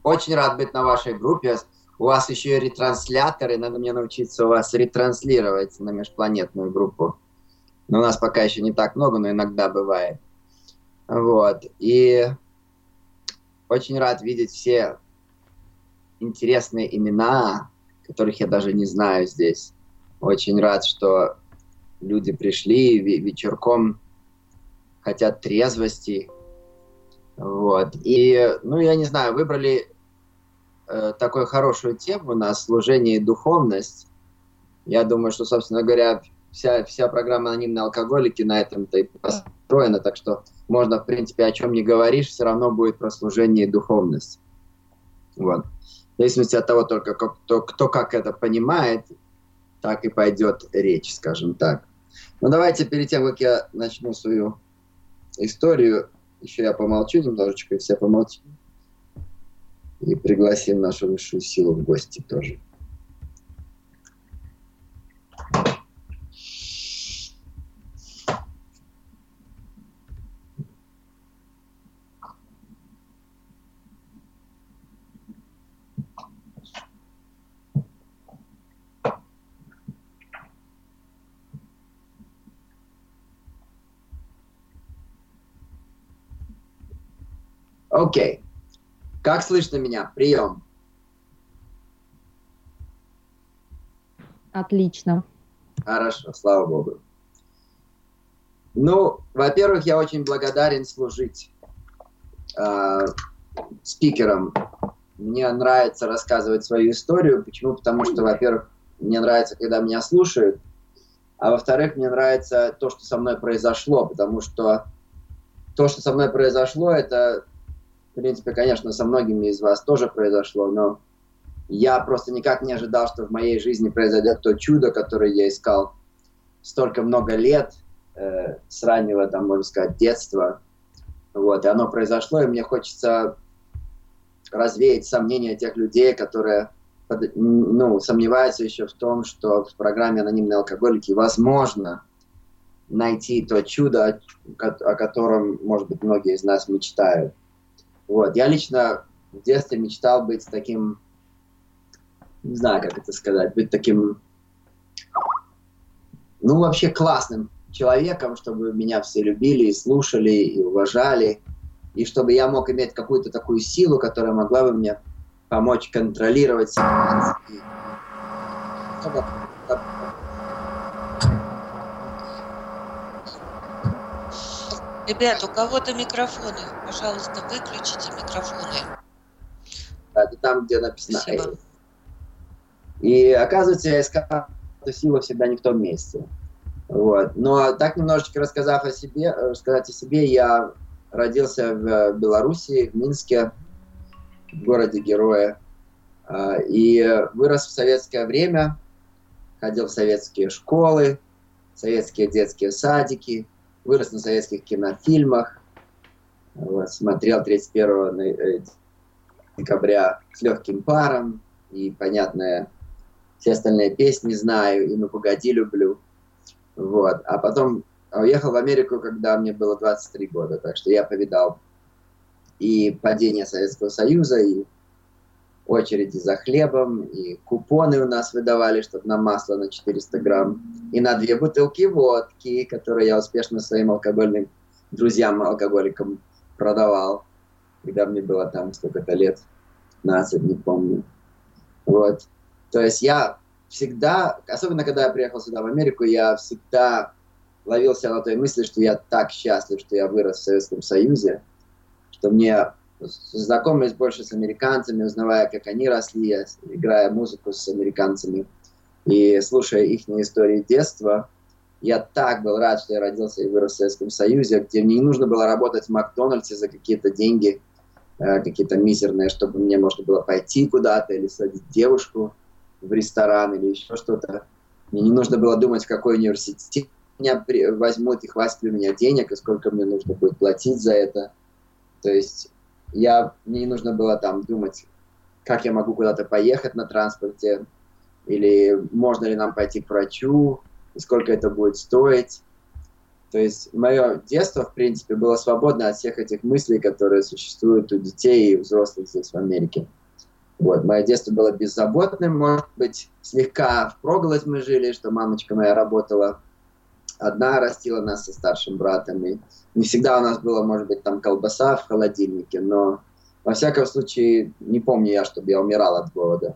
Очень рад быть на вашей группе. У вас еще и ретрансляторы. Надо мне научиться у вас ретранслировать на межпланетную группу. Но у нас пока еще не так много, но иногда бывает. Вот. И очень рад видеть все интересные имена, которых я даже не знаю здесь. Очень рад, что люди пришли вечерком, хотят трезвости. Вот. И, ну, я не знаю, выбрали такую хорошую тему на служение и духовность. Я думаю, что, собственно говоря, вся программа «Анонимные алкоголики» на этом-то и построена, так что можно, в принципе, о чем не говоришь, все равно будет про служение и духовность. Вот. В зависимости от того, только кто как это понимает, так и пойдет речь, скажем так. Ну, давайте перед тем, как я начну свою историю, еще я помолчу немножечко, и все помолчим. И пригласим нашу высшую силу в гости тоже. Окей. Как слышно меня? Прием. Отлично. Хорошо, слава Богу. Ну, во-первых, я очень благодарен служить спикером. Мне нравится рассказывать свою историю. Почему? Потому что, во-первых, мне нравится, когда меня слушают, а во-вторых, мне нравится то, что со мной произошло, потому что то, что со мной произошло, это, в принципе, конечно, со многими из вас тоже произошло, но я просто никак не ожидал, что в моей жизни произойдет то чудо, которое я искал столько много лет, с раннего, там, можно сказать, детства. Вот, и оно произошло, и мне хочется развеять сомнения тех людей, которые сомневаются еще в том, что в программе «Анонимные алкоголики» возможно найти то чудо, о котором, может быть, многие из нас мечтают. Вот. Я лично в детстве мечтал быть таким, не знаю, как это сказать, быть таким, ну, вообще классным человеком, чтобы меня все любили и слушали, и уважали, и чтобы я мог иметь какую-то такую силу, которая могла бы мне помочь контролировать ситуацию. Ребят, у кого-то микрофоны. Пожалуйста, выключите микрофоны. Это там, где написано Спасибо. И оказывается, я искал эту силу всегда не в том месте. Вот. Но так немножечко рассказать о себе, я родился в Белоруссии, в Минске, в городе Героя, и вырос в советское время, ходил в советские школы, советские детские садики, вырос на советских кинофильмах, вот, смотрел 31 декабря «С легким паром», и, понятно, все остальные песни знаю, и «Ну, погоди, люблю». Вот. А потом уехал в Америку, когда мне было 23 года, так что я повидал и падение Советского Союза, и очереди за хлебом, и купоны у нас выдавали, чтобы на масло на 400 грамм, и на 2 бутылки водки, которые я успешно своим алкогольным друзьям-алкоголикам продавал, когда мне было там сколько-то лет, 15, не помню. Вот. То есть я всегда, особенно когда я приехал сюда в Америку, я всегда ловил себя на той мысли, что я так счастлив, что я вырос в Советском Союзе, что мне, знакомясь больше с американцами, узнавая, как они росли, играя музыку с американцами и слушая их истории детства, я так был рад, что я родился и вырос в Советском Союзе, где мне не нужно было работать в Макдональдсе за какие-то деньги, какие-то мизерные, чтобы мне можно было пойти куда-то или сводить девушку в ресторан или еще что-то. Мне не нужно было думать, в какой университет меня возьмут и хватит ли у меня денег, и сколько мне нужно будет платить за это. То есть мне не нужно было там думать, как я могу куда-то поехать на транспорте, или можно ли нам пойти к врачу, и сколько это будет стоить. То есть мое детство, в принципе, было свободно от всех этих мыслей, которые существуют у детей и взрослых здесь в Америке. Вот, мое детство было беззаботным, может быть, слегка впроголодь мы жили, что мамочка моя работала одна, растила нас со старшим братом, и не всегда у нас было, может быть, там колбаса в холодильнике, но, во всяком случае, не помню я, чтобы я умирал от голода.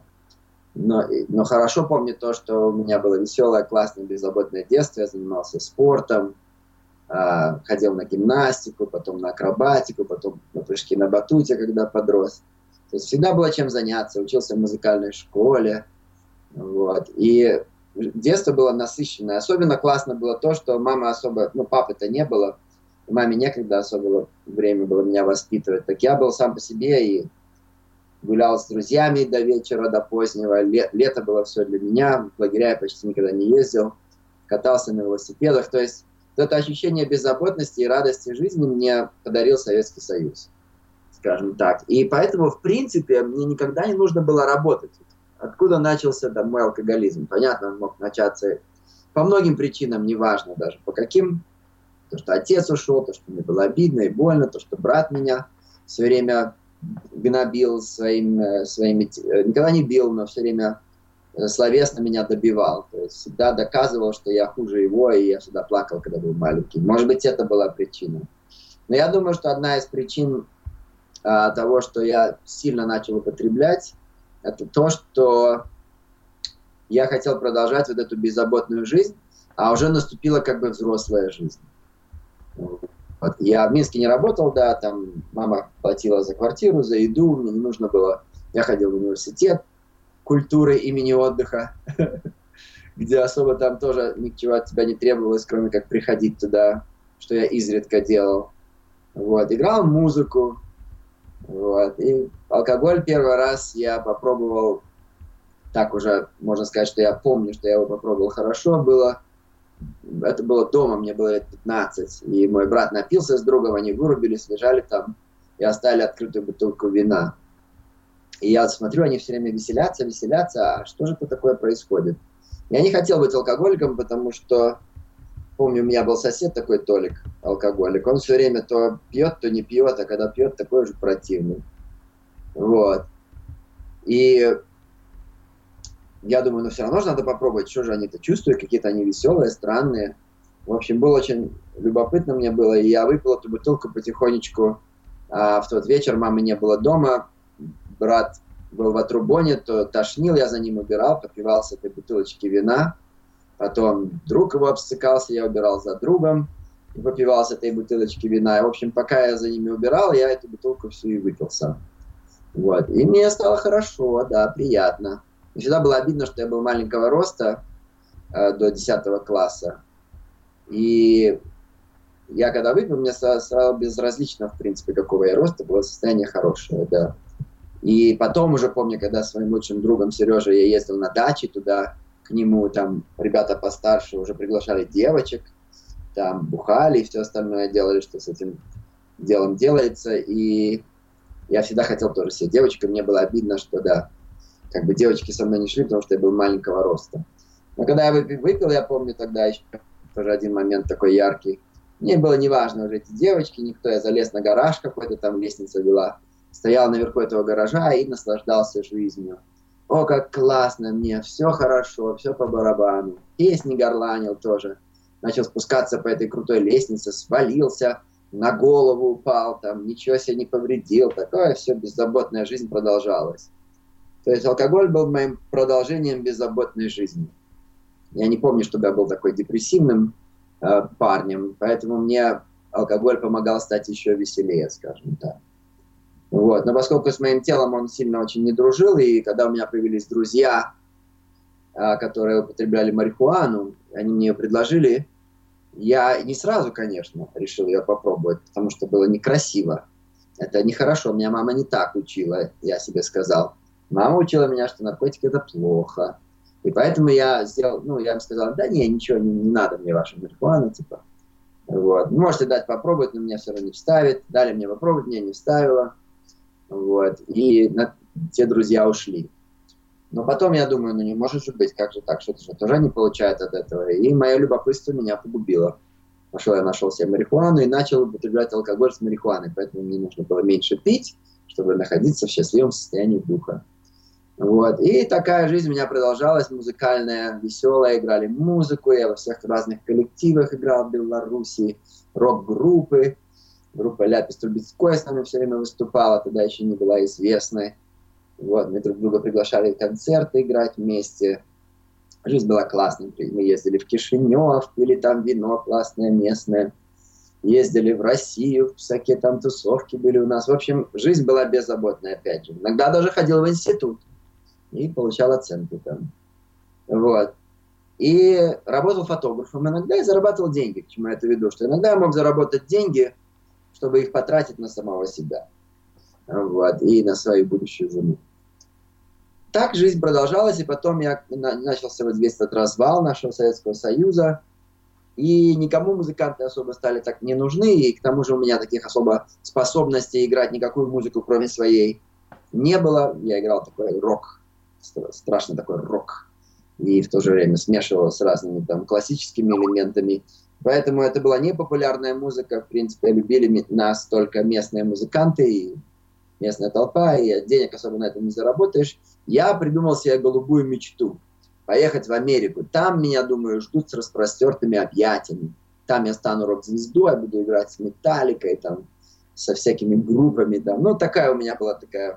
Но хорошо помню то, что у меня было веселое, классное, беззаботное детство, я занимался спортом, ходил на гимнастику, потом на акробатику, потом на прыжки на батуте, когда подрос. То есть всегда было чем заняться, учился в музыкальной школе. Вот. И детство было насыщенное. Особенно классно было то, что мама особо, папы-то не было, и маме некогда особо время было меня воспитывать. Так я был сам по себе и гулял с друзьями до вечера, до позднего. Лето было все для меня. В лагеря я почти никогда не ездил. Катался на велосипедах. То есть это ощущение беззаботности и радости жизни мне подарил Советский Союз, скажем так. И поэтому, в принципе, мне никогда не нужно было работать. Откуда начался мой алкоголизм? Понятно, он мог начаться по многим причинам, неважно даже по каким. То, что отец ушел, то, что мне было обидно и больно, то, что брат меня все время гнобил никогда не бил, но все время словесно меня добивал. То есть всегда доказывал, что я хуже его, и я всегда плакал, когда был маленький. Может быть, это была причина. Но я думаю, что одна из причин того, что я сильно начал употреблять, это то, что я хотел продолжать вот эту беззаботную жизнь, а уже наступила как бы взрослая жизнь. Вот. Я в Минске не работал, да, там мама платила за квартиру, за еду, мне не нужно было. Я ходил в университет культуры имени отдыха, где особо там тоже ничего от тебя не требовалось, кроме как приходить туда, что я изредка делал. Вот. Играл музыку. Вот. И алкоголь первый раз я попробовал, так уже можно сказать, что я помню, что я его попробовал хорошо, это было дома, мне было лет 15, и мой брат напился с другом, они вырубились, лежали там и оставили открытую бутылку вина. И я смотрю, они все время веселятся, а что же это такое происходит? Я не хотел быть алкоголиком, потому что, помню, у меня был сосед такой, Толик, алкоголик, он все время то пьет, то не пьет, а когда пьет, такой же противный. Вот. И я думаю, все равно же надо попробовать, что же они-то чувствуют, какие-то они веселые, странные. В общем, было очень любопытно мне было, и я выпил эту бутылку потихонечку. В тот вечер мамы не было дома, брат был в отрубоне, то тошнил, я за ним убирал, попивал с этой бутылочки вина. Потом друг его обсыкался, я убирал за другом и попивал с этой бутылочки вина. И, в общем, пока я за ними убирал, я эту бутылку всю и выпил сам. Вот. И мне стало хорошо, да, приятно. И всегда было обидно, что я был маленького роста до 10 класса. И я когда выпил, мне сразу безразлично, в принципе, какого я роста, было состояние хорошее, да. И потом уже помню, когда с своим лучшим другом Сережей я ездил на даче туда, к нему, там ребята постарше уже приглашали девочек, там бухали и все остальное делали, что с этим делом делается. И я всегда хотел тоже себе девочек, и мне было обидно, что да, как бы девочки со мной не шли, потому что я был маленького роста. Но когда я выпил, я помню тогда еще тоже один момент такой яркий. Мне было неважно уже эти девочки, никто, я залез на гараж какой-то, там лестница вела, стоял наверху этого гаража и наслаждался жизнью. О, как классно мне, все хорошо, все по барабану. Песни горланил тоже. Начал спускаться по этой крутой лестнице, свалился, на голову упал, там ничего себе не повредил. Такое все, беззаботная жизнь продолжалась. То есть алкоголь был моим продолжением беззаботной жизни. Я не помню, чтобы я был такой депрессивным парнем, поэтому мне алкоголь помогал стать еще веселее, скажем так. Вот. Но поскольку с моим телом он сильно очень не дружил, и когда у меня появились друзья, которые употребляли марихуану, они мне ее предложили, я не сразу, конечно, решил ее попробовать, потому что было некрасиво. Это нехорошо, меня мама не так учила, я себе сказал. Мама учила меня, что наркотики это плохо. И поэтому я им сказал, да не, ничего, не надо мне ваша марихуана, типа. Вот. Можете дать попробовать, но меня все равно не вставит. Дали мне попробовать, меня не вставило. Вот. И те друзья ушли. Но потом я думаю, не может же быть, как же так, что-то же тоже они получают от этого. И мое любопытство меня погубило. Пошел я нашел себе марихуану и начал употреблять алкоголь с марихуаной. Поэтому мне нужно было меньше пить, чтобы находиться в счастливом состоянии духа. Вот. И такая жизнь у меня продолжалась, музыкальная, веселая, играли музыку, я во всех разных коллективах играл в Беларуси, рок-группы, группа Ляпис Трубецкой с нами все время выступала, тогда еще не была известной. Вот. Мы друг друга приглашали в концерты играть вместе. Жизнь была классной, мы ездили в Кишинев, пили там вино классное местное, ездили в Россию, всякие там тусовки были у нас. В общем, жизнь была беззаботная, опять же. Иногда даже ходил в институт и получал оценки там. Вот. И работал фотографом иногда и зарабатывал деньги. К чему я это веду? Что иногда я мог заработать деньги, чтобы их потратить на самого себя. Вот. И на свою будущую жену. Так жизнь продолжалась, и потом начался вот весь этот развал нашего Советского Союза. И никому музыканты особо стали так не нужны, и к тому же у меня таких особо способностей играть никакую музыку, кроме своей, не было. Я играл такой рок, страшно такой рок, и в то же время смешивал с разными там классическими элементами. Поэтому это была непопулярная музыка, в принципе, любили нас только местные музыканты и местная толпа, и денег особо на этом не заработаешь. Я придумал себе голубую мечту. Поехать в Америку. Там меня, думаю, ждут с распростертыми объятиями. Там я стану рок-звездой, буду играть с Металликой, там, со всякими группами. Там. Ну, такая у меня была такая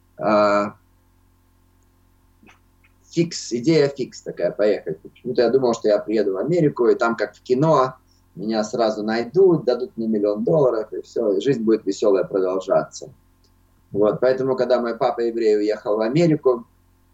идея фикс такая, поехать. Почему-то я думал, что я приеду в Америку, и там, как в кино, меня сразу найдут, дадут мне $1 миллион, и все, и жизнь будет веселая продолжаться. Вот, поэтому, когда мой папа еврей уехал в Америку,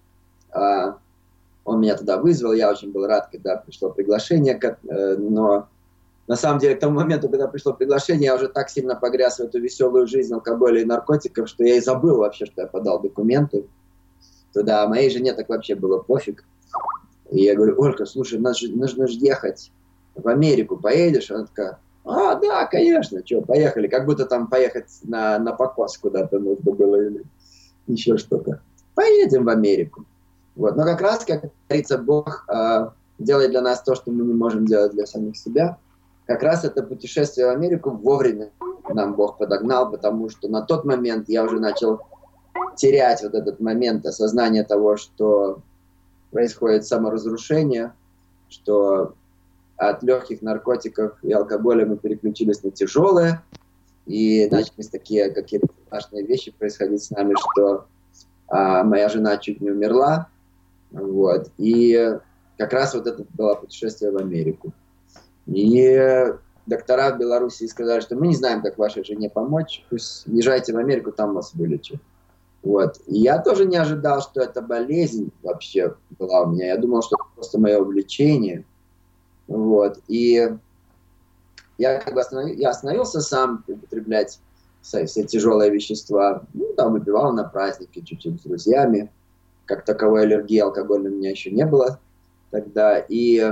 он меня туда вызвал, я очень был рад, когда пришло приглашение, но на самом деле к тому моменту, когда пришло приглашение, я уже так сильно погряз в эту веселую жизнь алкоголя и наркотиков, что я и забыл вообще, что я подал документы туда. А моей жене так вообще было пофиг. И я говорю: Ольга, слушай, нужно же ехать в Америку, поедешь? Она такая: да, конечно, что, поехали. Как будто там поехать на покос куда-то нужно было или еще что-то. Поедем в Америку. Вот. Но как раз, как говорится, Бог делает для нас то, что мы не можем делать для самих себя. Как раз это путешествие в Америку вовремя нам Бог подогнал, потому что на тот момент я уже начал терять вот этот момент осознания того, что происходит саморазрушение, что от легких наркотиков и алкоголя мы переключились на тяжелые, и начались такие какие-то страшные вещи происходить с нами, что моя жена чуть не умерла. Вот. И как раз вот это было путешествие в Америку. И доктора в Беларуси сказали, что мы не знаем, как вашей жене помочь, пусть езжайте в Америку, там вас вылечат. Вот. И я тоже не ожидал, что эта болезнь вообще была у меня. Я думал, что это просто мое увлечение. Вот. И я как бы остановился сам употреблять все тяжелые вещества. Ну, там выпивал на праздники чуть-чуть с друзьями. Как таковой аллергии алкогольной у меня еще не было тогда. И,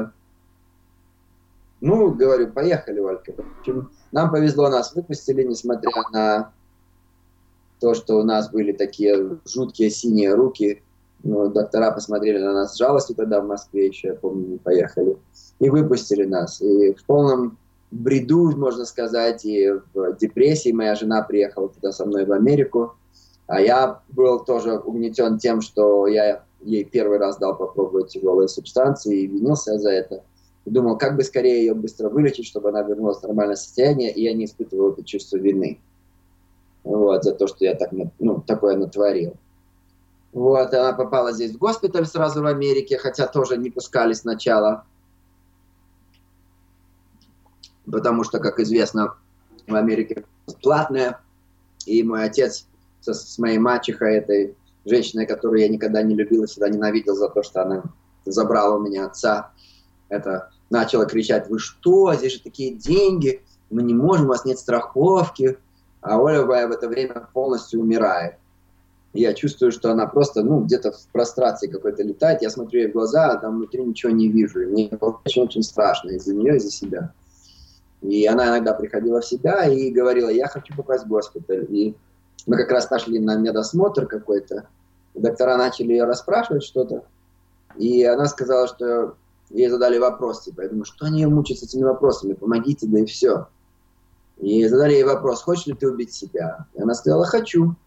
ну, говорю, поехали, Ольга. В общем, нам повезло, нас выпустили, несмотря на то, что у нас были такие жуткие синие руки. Ну, доктора посмотрели на нас с жалостью тогда в Москве еще, я помню, мы поехали. И выпустили нас. И в полном бреду, можно сказать, и в депрессии моя жена приехала туда со мной в Америку. А я был тоже угнетен тем, что я ей первый раз дал попробовать тяжелые субстанции и винился за это. И думал, как бы скорее ее быстро вылечить, чтобы она вернулась в нормальное состояние, и я не испытывал это чувство вины. Вот, за то, что я так, такое натворил. Вот, она попала здесь в госпиталь сразу в Америке, хотя тоже не пускали сначала. Потому что, как известно, в Америке платное. И мой отец с моей мачехой, этой женщиной, которую я никогда не любил и всегда ненавидел за то, что она забрала у меня отца, это начала кричать: вы что, здесь же такие деньги, мы не можем, у вас нет страховки. А Оля в это время полностью умирает. И я чувствую, что она просто, где-то в прострации какой-то летает. Я смотрю ей в глаза, а там внутри ничего не вижу. И мне очень страшно из-за нее, из-за себя. И она иногда приходила в себя и говорила: я хочу попасть в госпиталь. И мы как раз пошли на медосмотр какой-то. Доктора начали ее расспрашивать что-то. И она сказала, что ей задали вопрос. Типа, я думаю, что они ее мучают с этими вопросами? Помогите, да и все. И задали ей вопрос: хочешь ли ты убить себя? И она сказала: хочу.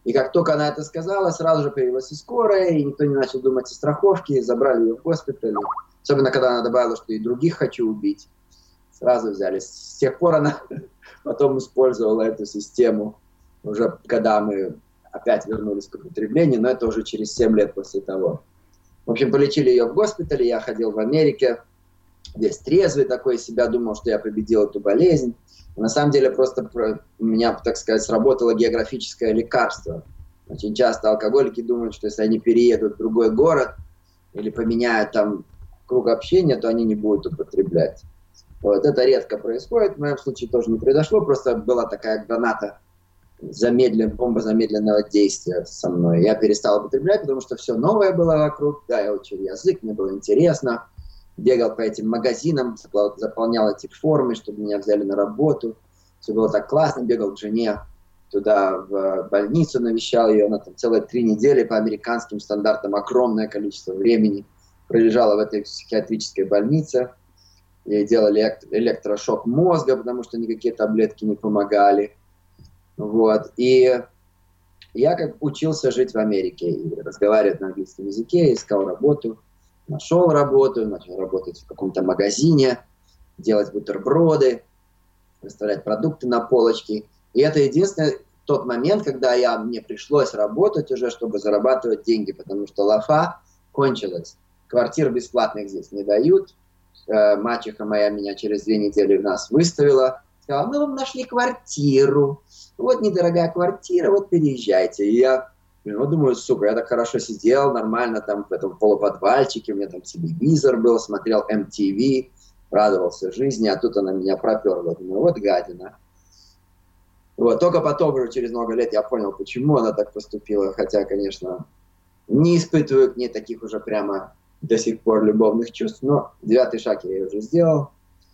И как только она это сказала, сразу же появилась и скорая, и никто не начал думать о страховке, забрали ее в госпиталь. Особенно, когда она добавила, что и других хочу убить. Сразу взяли. С тех пор она потом использовала эту систему, уже когда мы опять вернулись к употреблению, но это уже через 7 лет после того. В общем, полечили ее в госпитале, я ходил в Америке, весь трезвый такой из себя, думал, что я победил эту болезнь. На самом деле просто у меня, так сказать, сработало географическое лекарство. Очень часто алкоголики думают, что если они переедут в другой город или поменяют там круг общения, то они не будут употреблять. Вот. Это редко происходит, в моем случае тоже не произошло, просто была такая граната, бомба замедленного действия со мной. Я перестал употреблять, потому что все новое было вокруг, да, я учил язык, мне было интересно. Бегал по этим магазинам, заполнял эти формы, чтобы меня взяли на работу. Все было так классно, бегал к жене туда, в больницу, навещал ее. Она там целые 3 недели по американским стандартам, огромное количество времени пролежала в этой психиатрической больнице. Ей делали электрошок мозга, потому что никакие таблетки не помогали. Вот. И я как учился жить в Америке, и разговаривать на английском языке, искал работу. Нашел работу, начал работать в каком-то магазине, делать бутерброды, выставлять продукты на полочке. И это единственный тот момент, когда мне пришлось работать уже, чтобы зарабатывать деньги, потому что лафа кончилась. Квартир бесплатных здесь не дают. Мачеха моя меня через 2 недели в нас выставила. Сказала, мы вам нашли квартиру. Вот недорогая квартира, вот переезжайте. И я думаю, сука, я так хорошо сидел, нормально там в этом полуподвальчике, у меня там телевизор был, смотрел MTV, радовался жизни, а тут она меня проперла. Думаю, вот гадина. Вот. Только потом, уже через много лет, я понял, почему она так поступила, хотя, конечно, не испытываю к ней таких уже прямо до сих пор любовных чувств, но 9-й шаг я уже сделал.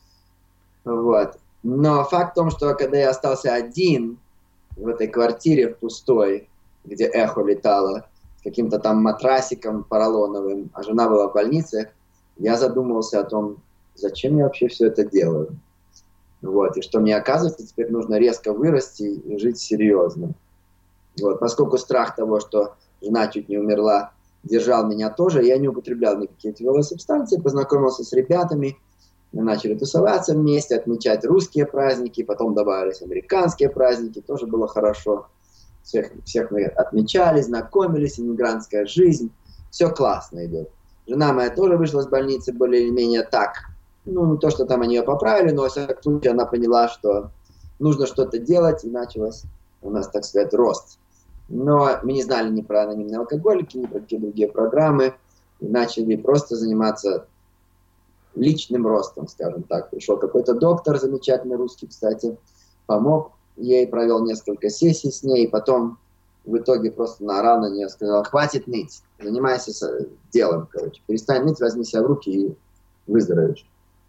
Вот. Но факт в том, что когда я остался один в этой квартире в пустой, где эхо летало, с каким-то там матрасиком поролоновым, а жена была в больнице, я задумался о том, зачем я вообще все это делаю. Вот. И что мне, оказывается, теперь нужно резко вырасти и жить серьезно. Вот. Поскольку страх того, что жена чуть не умерла, держал меня тоже, я не употреблял никакие тяжелые субстанции, познакомился с ребятами, мы начали тусоваться вместе, отмечать русские праздники, потом добавились американские праздники, тоже было хорошо. Всех мы отмечали, знакомились, иммигрантская жизнь, все классно идет. Жена моя тоже вышла из больницы более-менее так, не то, что там они ее поправили, но во всяком случае она поняла, что нужно что-то делать, и началось у нас, так сказать, рост. Но мы не знали ни про анонимные алкоголики, ни про какие другие программы, и начали просто заниматься личным ростом, скажем так. Пришел какой-то доктор, замечательный русский, кстати, помог ей, провел несколько сессий с ней, и потом в итоге просто наорал на нее, сказал, хватит ныть, занимайся делом, короче, перестань ныть, возьми себя в руки и выздоровеешь.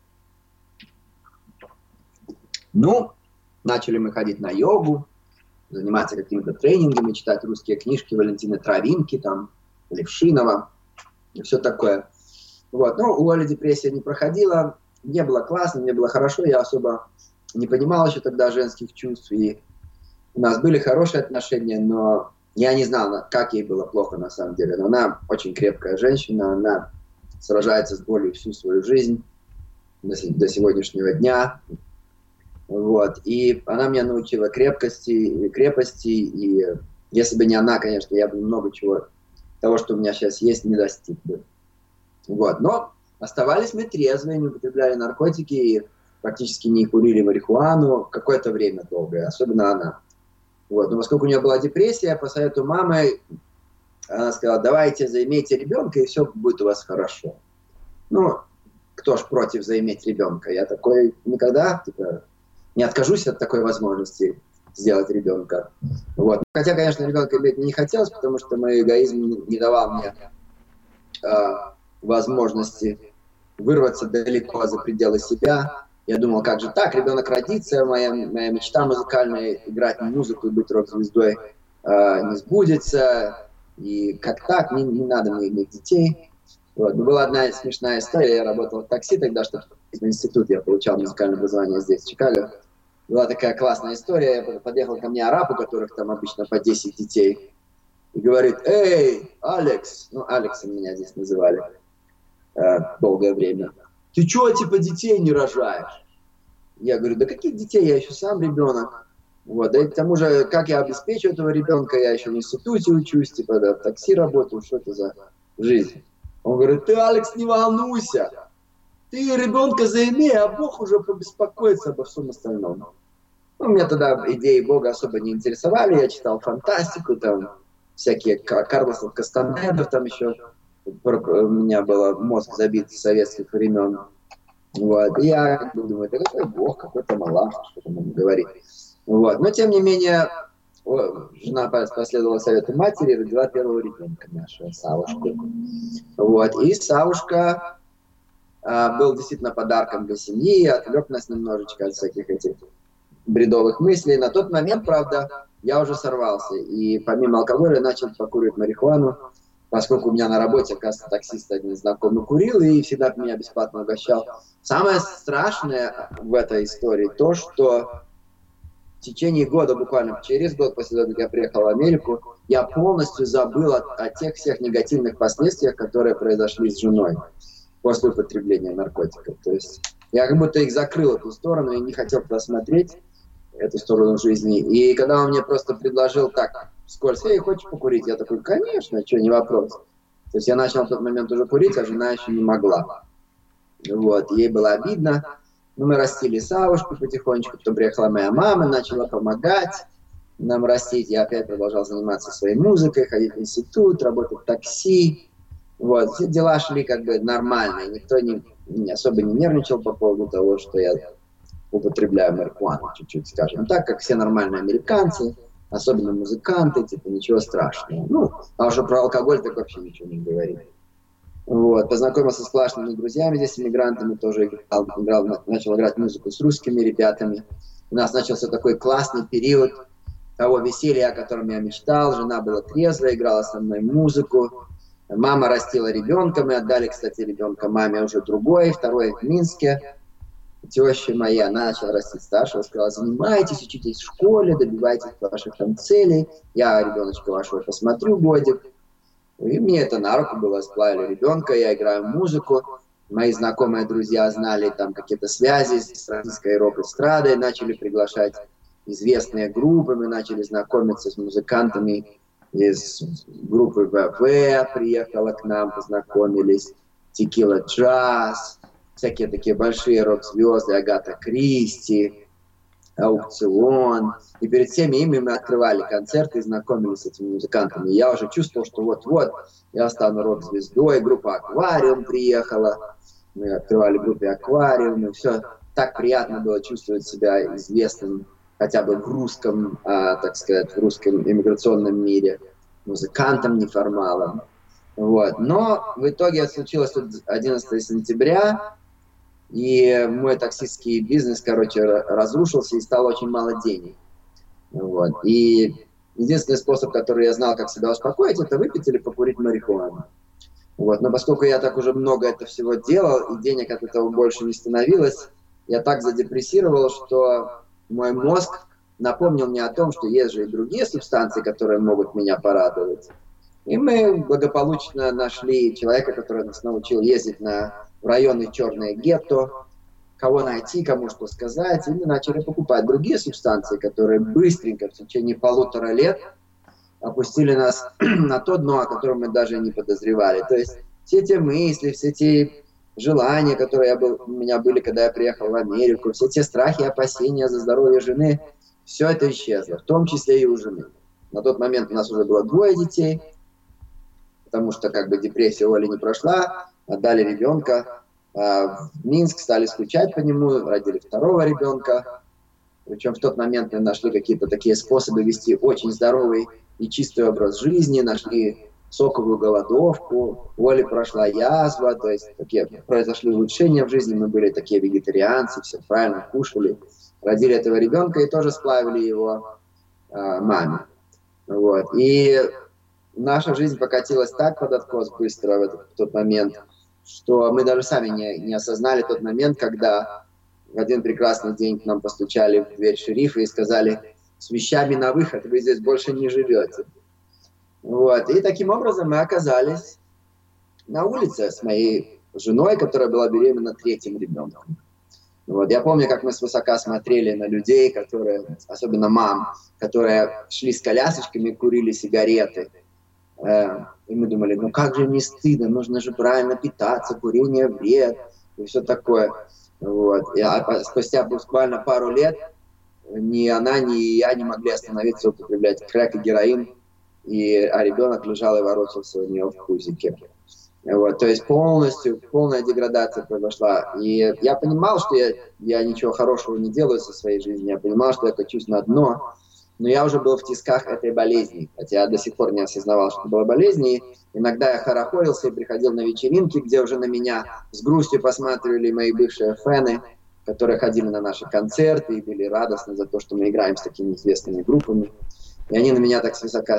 Начали мы ходить на йогу, заниматься какими-то тренингами, читать русские книжки Валентины Травинки, там, Левшинова, и все такое. Вот. У Оли депрессия не проходила, мне было классно, мне было хорошо, я особо не понимал еще тогда женских чувств, и у нас были хорошие отношения, но я не знал, как ей было плохо на самом деле. Но она очень крепкая женщина, она сражается с болью всю свою жизнь до сегодняшнего дня. Вот. И она меня научила крепости, и если бы не она, конечно, я бы много чего, того, что у меня сейчас есть, не достиг бы. Вот. Но оставались мы трезвые, не употребляли наркотики, и практически не курили марихуану какое-то время долгое, особенно она. Вот. Но поскольку у нее была депрессия, по совету мамы, она сказала, давайте заимейте ребенка, и все будет у вас хорошо. Кто ж против заиметь ребенка? Я такой никогда не откажусь от такой возможности сделать ребенка. Вот. Хотя, конечно, ребенка иметь не хотелось, потому что мой эгоизм не давал мне возможности вырваться далеко за пределы себя. Я думал, как же так, ребенок родится, моя мечта музыкальная, играть музыку и быть рок-звездой не сбудется. И как так, не надо мне иметь детей. Вот. Но была одна смешная история, я работал в такси тогда, что в институт я получал музыкальное образование здесь, в Чикаго. Была такая классная история, подъехал ко мне араб, у которых там обычно по 10 детей. и говорит: эй, Алекс, ну, Алексом меня здесь называли долгое время, ты чего, типа, детей не рожаешь? Я говорю: да каких детей, я еще сам ребенок. Вот, да и к тому же, как я обеспечу этого ребенка, я еще в институте учусь, типа, да, в такси работаю, что это за жизнь? Он говорит: ты, Алекс, не волнуйся, ты ребенка заимей, а Бог уже побеспокоится обо всем остальном. Ну, меня тогда идеи Бога особо не интересовали, я читал фантастику, там, всякие Карлосов Кастанедов, там еще, у меня был мозг забит с советских времен. Вот. И я как бы думаю: да какой Бог, какой-то Малах, что там он говорит. Вот. Но тем не менее, жена последовала совету матери и родила первого ребенка нашего, Савушку. Вот. И Савушка был действительно подарком для семьи, отвлек нас немножечко от всяких этих бредовых мыслей. На тот момент, правда, я уже сорвался. И помимо алкоголя начал покуривать марихуану, поскольку у меня на работе, оказывается, таксист один знакомый курил и всегда меня бесплатно угощал. Самое страшное в этой истории то, что в течение года, буквально через год после того, как я приехал в Америку, я полностью забыл о тех всех негативных последствиях, которые произошли с женой после употребления наркотиков. То есть я как будто их закрыл, эту сторону, и не хотел туда смотреть, эту сторону жизни. И когда он мне просто предложил так вскользь: эй, хочешь покурить? Я такой: конечно, что, не вопрос. То есть я начал в тот момент уже курить, а жена еще не могла. Вот, ей было обидно. Но мы растили Савушку потихонечку, потом приехала моя мама, начала помогать нам растить. Я опять продолжал заниматься своей музыкой, ходить в институт, работать в такси. Вот, все дела шли как бы нормально, и никто особо не нервничал по поводу того, что я употребляю марихуану чуть-чуть, скажем так, как все нормальные американцы, особенно музыканты, типа ничего страшного. Ну, а уже про алкоголь так вообще ничего не говорит. Вот, познакомился с классными друзьями здесь, иммигрантами, тоже начал играть музыку с русскими ребятами. У нас начался такой классный период того веселья, о котором я мечтал. Жена была трезвая, играла со мной музыку. Мама растила ребенка, мы отдали, кстати, ребенка маме уже другой, второй в Минске. Теща моя начала растить старшего, сказала: занимайтесь, учитесь в школе, добивайтесь ваших там целей. Я ребеночка вашего посмотрю годик. И мне это на руку было, сплавили ребенка, я играю музыку. Мои знакомые друзья знали там какие-то связи с российской рок-эстрадой, начали приглашать известные группы, мы начали знакомиться с музыкантами из группы ВВ, приехала к нам, познакомились, Текила Джаз, всякие такие большие рок-звезды, Агата Кристи, Аукцион. И перед всеми ими мы открывали концерты и знакомились с этими музыкантами. И я уже чувствовал, что вот-вот я стану рок-звездой. Группа «Аквариум» приехала. Мы открывали группе «Аквариум». И все так приятно было чувствовать себя известным хотя бы в русском, так сказать, в русском иммиграционном мире, музыкантом, неформалом. Вот. Но в итоге случилось 11 сентября, и мой таксистский бизнес, короче, разрушился, и стало очень мало денег. Вот. И единственный способ, который я знал, как себя успокоить, это выпить или покурить марихуану. Вот. Но поскольку я так уже много этого всего делал, и денег от этого больше не становилось, я так задепрессировал, что мой мозг напомнил мне о том, что есть же и другие субстанции, которые могут меня порадовать. И мы благополучно нашли человека, который нас научил ездить в районы черные гетто, кого найти, кому что сказать, и мы начали покупать другие субстанции, которые быстренько, в течение 1,5 лет, опустили нас на то дно, о котором мы даже не подозревали. То есть все те мысли, все те желания, которые у меня были, когда я приехал в Америку, все те страхи и опасения за здоровье жены, все это исчезло, в том числе и у жены. На тот момент у нас уже было 2 детей, потому что как бы депрессия Оли не прошла, отдали ребенка в Минск, стали скучать по нему, родили 2-го ребенка. Причем в тот момент мы нашли какие-то такие способы вести очень здоровый и чистый образ жизни, нашли соковую голодовку, у Оли прошла язва, то есть такие произошли улучшения в жизни, мы были такие вегетарианцы, все правильно кушали, родили этого ребенка и тоже сплавили его маме. Вот. И наша жизнь покатилась так под откос быстро в тот момент, что мы даже сами не осознали тот момент, когда в один прекрасный день к нам постучали в дверь шерифа и сказали: с вещами на выход, вы здесь больше не живете. Вот. И таким образом мы оказались на улице с моей женой, которая была беременна третьим ребенком. Вот. Я помню, как мы свысока смотрели на людей, которые, особенно мам, которые шли с колясочками, курили сигареты. И мы думали, ну как же не стыдно, нужно же правильно питаться, курение вред и все такое. Вот. Спустя буквально пару лет ни она, ни я не могли остановиться употреблять крэк и героин, а ребенок лежал и ворочался у нее в пузике. Вот, то есть полная деградация произошла. И я понимал, что я ничего хорошего не делаю со своей жизнью, я понимал, что я качусь на дно, но я уже был в тисках этой болезни, хотя я до сих пор не осознавал, что это была болезнь. И иногда я хорохорился и приходил на вечеринки, где уже на меня с грустью посматривали мои бывшие фэны, которые ходили на наши концерты и были радостны за то, что мы играем с такими известными группами. И они на меня так свысока,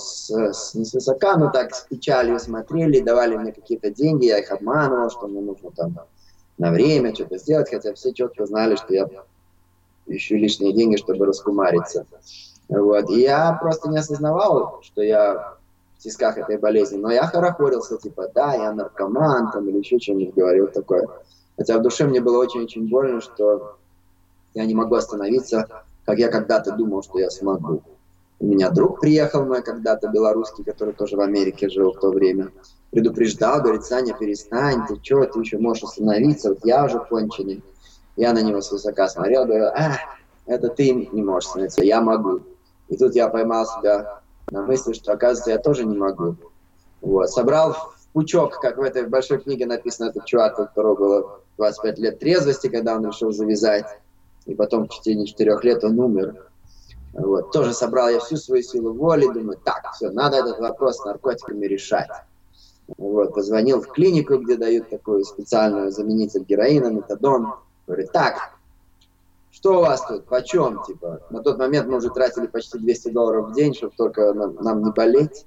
не свысока, но так с печалью смотрели, давали мне какие-то деньги, я их обманывал, что мне нужно там на время что-то сделать, хотя все четко знали, что я ищу лишние деньги, чтобы раскумариться. Вот. И я просто не осознавал, что я в тисках этой болезни, но я хорохорился, типа, да, я наркоман, там, или еще что-нибудь говорил такое. Хотя в душе мне было очень-очень больно, что я не могу остановиться, как я когда-то думал, что я смогу. У меня друг приехал мой когда-то, белорусский, который тоже в Америке жил в то время. Предупреждал, говорит, Саня, перестань, ты что, ты еще можешь остановиться, вот я уже конченый. Я на него свысока смотрел, говорил, это ты не можешь остановиться, я могу. И тут я поймал себя на мысли, что, оказывается, я тоже не могу. Вот. Собрал в пучок, как в этой большой книге написано, этот чувак, у которого было 25 лет трезвости, когда он решил завязать. И потом в течение 4 лет он умер. Вот. Тоже собрал я всю свою силу воли, думаю, так, все, надо этот вопрос с наркотиками решать. Вот. Позвонил в клинику, где дают такую специальную заменитель героина, метадон. Говорит, так, что у вас тут, почем? Типа, на тот момент мы уже тратили почти $200 в день, чтобы только нам не болеть.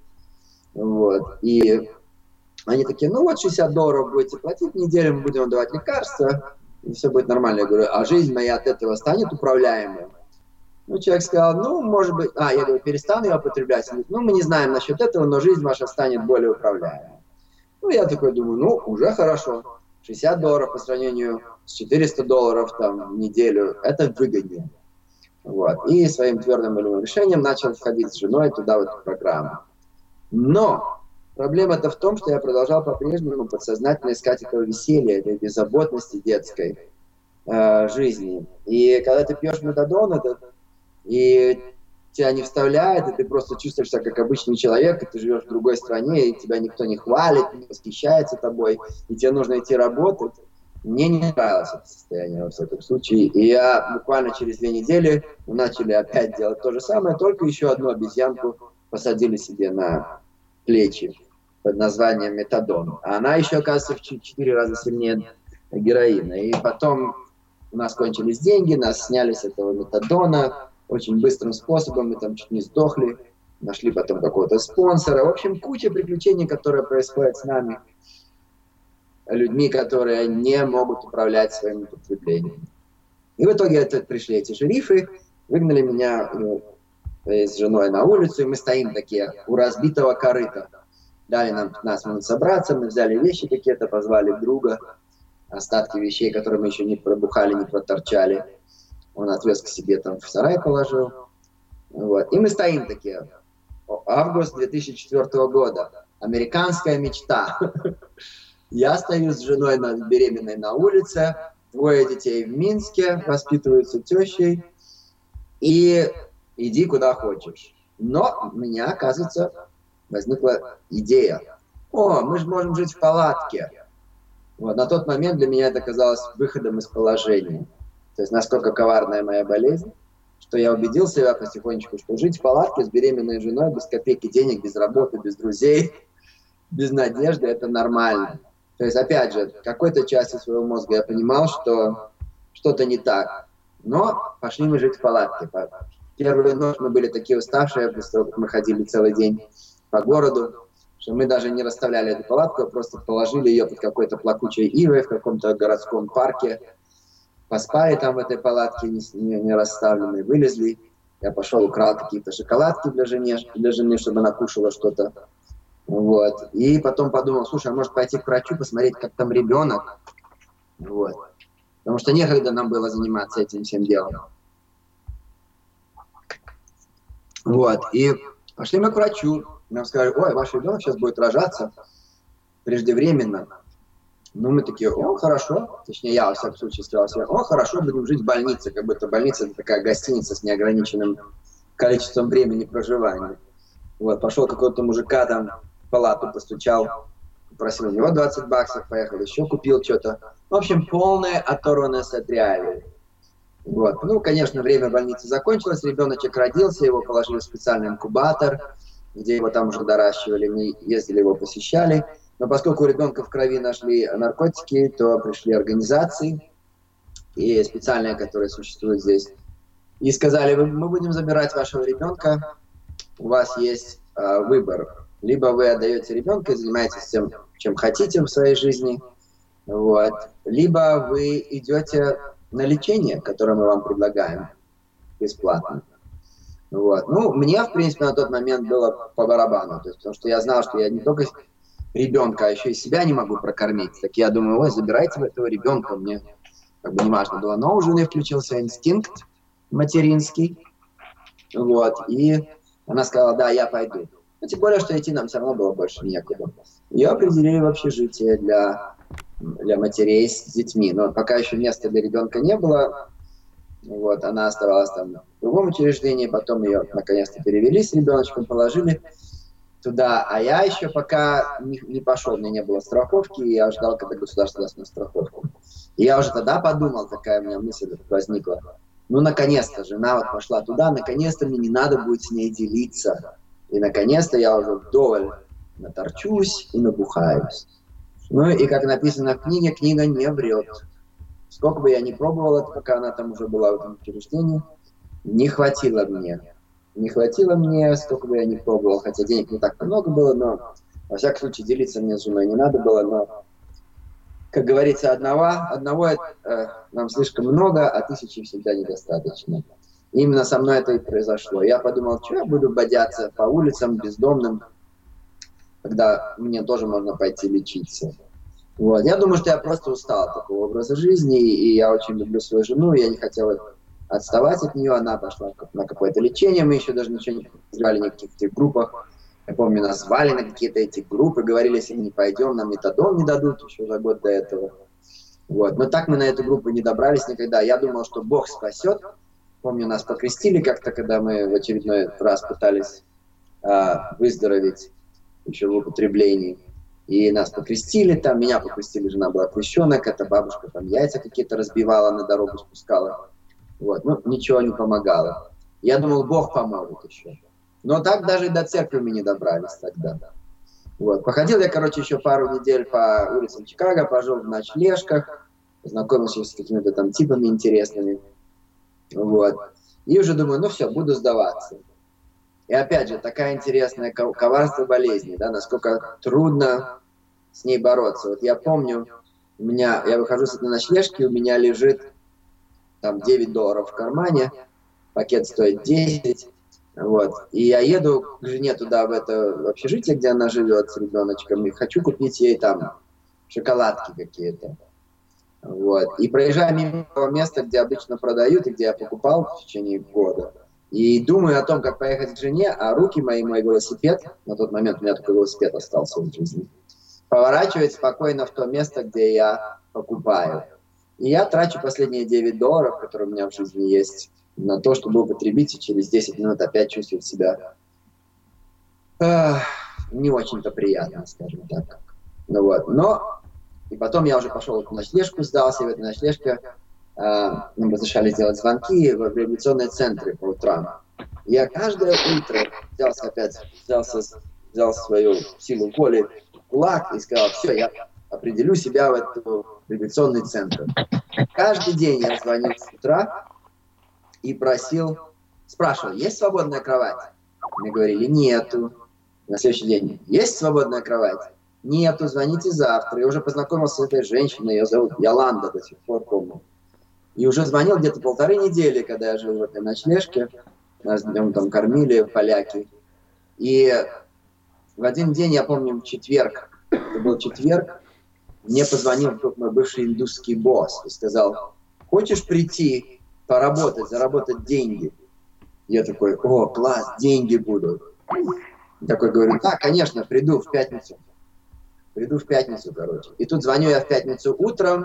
Вот. И они такие, ну вот $60 будете платить, неделю мы будем давать лекарства, и все будет нормально. Я говорю, а жизнь моя от этого станет управляемой? Ну, человек сказал, ну, может быть, я говорю, перестану я употреблять. Он говорит, ну, мы не знаем насчет этого, но жизнь ваша станет более управляемой. Ну, я такой думаю, ну, уже хорошо. $60 по сравнению с $400 там, в неделю, это выгоднее. Вот. И своим твердым волевым решением начал входить с женой туда, в эту программу. Но проблема-то в том, что я продолжал по-прежнему подсознательно искать этого веселья, этой беззаботности детской жизни. И когда ты пьешь метадон, и тебя не вставляет, и ты просто чувствуешь себя как обычный человек, и ты живешь в другой стране, и тебя никто не хвалит, не восхищается тобой, и тебе нужно идти работать. Мне не нравилось это состояние, во всяком случае. И я буквально через 2 недели мы начали опять делать то же самое, только еще одну обезьянку посадили себе на плечи под названием метадон. А она еще, оказывается, в 4 раза сильнее героина. И потом у нас кончились деньги, нас сняли с этого метадона очень быстрым способом, мы там чуть не сдохли, нашли потом какого-то спонсора. В общем, куча приключений, которые происходят с нами, людьми, которые не могут управлять своим употреблением. И в итоге пришли эти шерифы, выгнали меня с женой на улицу, и мы стоим такие у разбитого корыта. Дали нам 15 минут собраться, мы взяли вещи какие-то, позвали друга, остатки вещей, которые мы еще не пробухали, не проторчали. Он отвез к себе, там в сарай положил. Вот. И мы стоим такие. Август 2004 года. Американская мечта. Я стою с женой беременной на улице, 2 детей в Минске, воспитываются тещей. И иди куда хочешь. Но у меня, оказывается, возникла идея. Мы же можем жить в палатке. Вот. На тот момент для меня это казалось выходом из положения. То есть насколько коварная моя болезнь, что я убедил себя потихонечку, что жить в палатке с беременной женой, без копейки денег, без работы, без друзей, без надежды, это нормально. То есть, опять же, какой-то частью своего мозга я понимал, что что-то не так. Но пошли мы жить в палатке. Первую ночь мы были такие уставшие, после того, как мы ходили целый день по городу, что мы даже не расставляли эту палатку, а просто положили ее под какой-то плакучей ивой в каком-то городском парке. Поспали там в этой палатке, не расставленной, вылезли Я пошел, украл какие-то шоколадки для жены, чтобы она кушала что-то. Вот. И потом подумал, слушай, а может пойти к врачу, посмотреть, как там ребенок. Вот. Потому что некогда нам было заниматься этим всем делом. Вот. И пошли мы к врачу. Нам сказали, ой, ваш ребенок сейчас будет рожаться преждевременно. Ну, мы такие, о, хорошо. Точнее, я, во всяком случае, сказал себе, о, хорошо, будем жить в больнице. Как будто больница — это такая гостиница с неограниченным количеством времени проживания. Вот, пошел какого-то мужика там в палату, постучал, попросил у него 20 баксов, поехал еще, купил что-то. В общем, полная оторванность от реалий. Вот. Ну, конечно, время больницы закончилось, ребеночек родился, его положили в специальный инкубатор, где его там уже доращивали, мы ездили, его посещали. Но поскольку у ребенка в крови нашли наркотики, то пришли организации, и специальные, которые существуют здесь, и сказали, мы будем забирать вашего ребенка, у вас есть выбор. Либо вы отдаете ребенка и занимаетесь тем, чем хотите в своей жизни, вот, либо вы идете на лечение, которое мы вам предлагаем бесплатно. Вот. Ну, мне, в принципе, на тот момент было по барабану, то есть, потому что я знал, что я не только ребенка, а еще и себя не могу прокормить. Так я думаю, ой, забирайте этого ребенка, мне как бы не важно было. Но у жены включился инстинкт материнский, вот, и она сказала, да, я пойду. Но тем более, что идти нам все равно было больше некуда. Ее определили в общежитие для матерей с детьми, но пока еще места для ребенка не было, вот, она оставалась там в другом учреждении, потом ее наконец-то перевели с ребеночком, положили туда, а я еще пока не пошел, у меня не было страховки, и я ждал, когда государство даст мне страховку. И я уже тогда подумал, такая у меня мысль возникла, ну, наконец-то, жена вот пошла туда, наконец-то мне не надо будет с ней делиться, и наконец-то я уже вдоволь наторчусь и набухаюсь. Ну, и как написано в книге, книга не врет. Сколько бы я ни пробовал это, пока она там уже была в этом учреждении, не хватило мне. Не хватило мне, сколько бы я ни пробовал, хотя денег не так много было, но, во всяком случае, делиться мне с женой не надо было, но, как говорится, одного нам слишком много, а 1000 всегда недостаточно. И именно со мной это и произошло. Я подумал, что я буду бодяться по улицам бездомным, когда мне тоже можно пойти лечиться. Вот. Я думаю, что я просто устал от такого образа жизни, и я очень люблю свою жену, и я не хотел отставать от нее, она пошла на какое-то лечение, мы еще даже ничего не подозревали ни в каких группах. Я помню, нас звали на какие-то эти группы, говорили, если мы не пойдем, нам метадон не дадут еще за год до этого. Вот. Но так мы на эту группу не добрались никогда. Я думал, что Бог спасет. Помню, нас покрестили как-то, когда мы в очередной раз пытались выздороветь еще в употреблении. И нас покрестили там, меня покрестили, жена была крещенок, эта бабушка там яйца какие-то разбивала, на дорогу спускала. Вот, ну, ничего не помогало. Я думал, Бог поможет еще. Но так даже и до церкви мы не добрались тогда. Вот. Походил я, короче, еще пару недель по улицам Чикаго, пожил в ночлежках, познакомился с какими-то там типами интересными. Вот. И уже думаю, ну все, буду сдаваться. И опять же, такая интересная коварство болезни, да, насколько трудно с ней бороться. Вот я помню, я выхожу с этой ночлежки, у меня лежит там $9 в кармане, пакет стоит 10, вот. И я еду к жене туда, в это общежитие, где она живет с ребеночком, и хочу купить ей там шоколадки какие-то. Вот. И проезжаю мимо того места, где обычно продают, и где я покупал в течение года. И думаю о том, как поехать к жене, а руки мои, мой велосипед, на тот момент у меня только велосипед остался в жизни, поворачивает спокойно в то место, где я покупаю. И я трачу последние $9, которые у меня в жизни есть, на то, чтобы употребить, и через 10 минут опять чувствовать себя не очень-то приятно, скажем так. Ну вот, но и потом я уже пошел в ночлежку, сдался, и в этой ночлежке нам разрешали делать звонки в реабилитационные центры по утрам. И я каждое утро взял свою силу воли в кулак и сказал, все, я определю себя в этот реабилитационный центр. Каждый день я звонил с утра и спрашивал, есть свободная кровать? Мне говорили, нету. На следующий день, есть свободная кровать? Нету, звоните завтра. Я уже познакомился с этой женщиной, ее зовут Йоланда, до сих пор помню. И уже звонил где-то 1,5 недели, когда я жил в этой ночлежке. Нас днем там кормили поляки. И в один день, я помню, четверг, это был четверг, мне позвонил мой бывший индусский босс и сказал: хочешь прийти поработать, заработать деньги? Я такой: о, класс, деньги будут. Такой говорю: да, конечно, приду в пятницу. Приду в пятницу, короче. И тут звоню я в пятницу утром.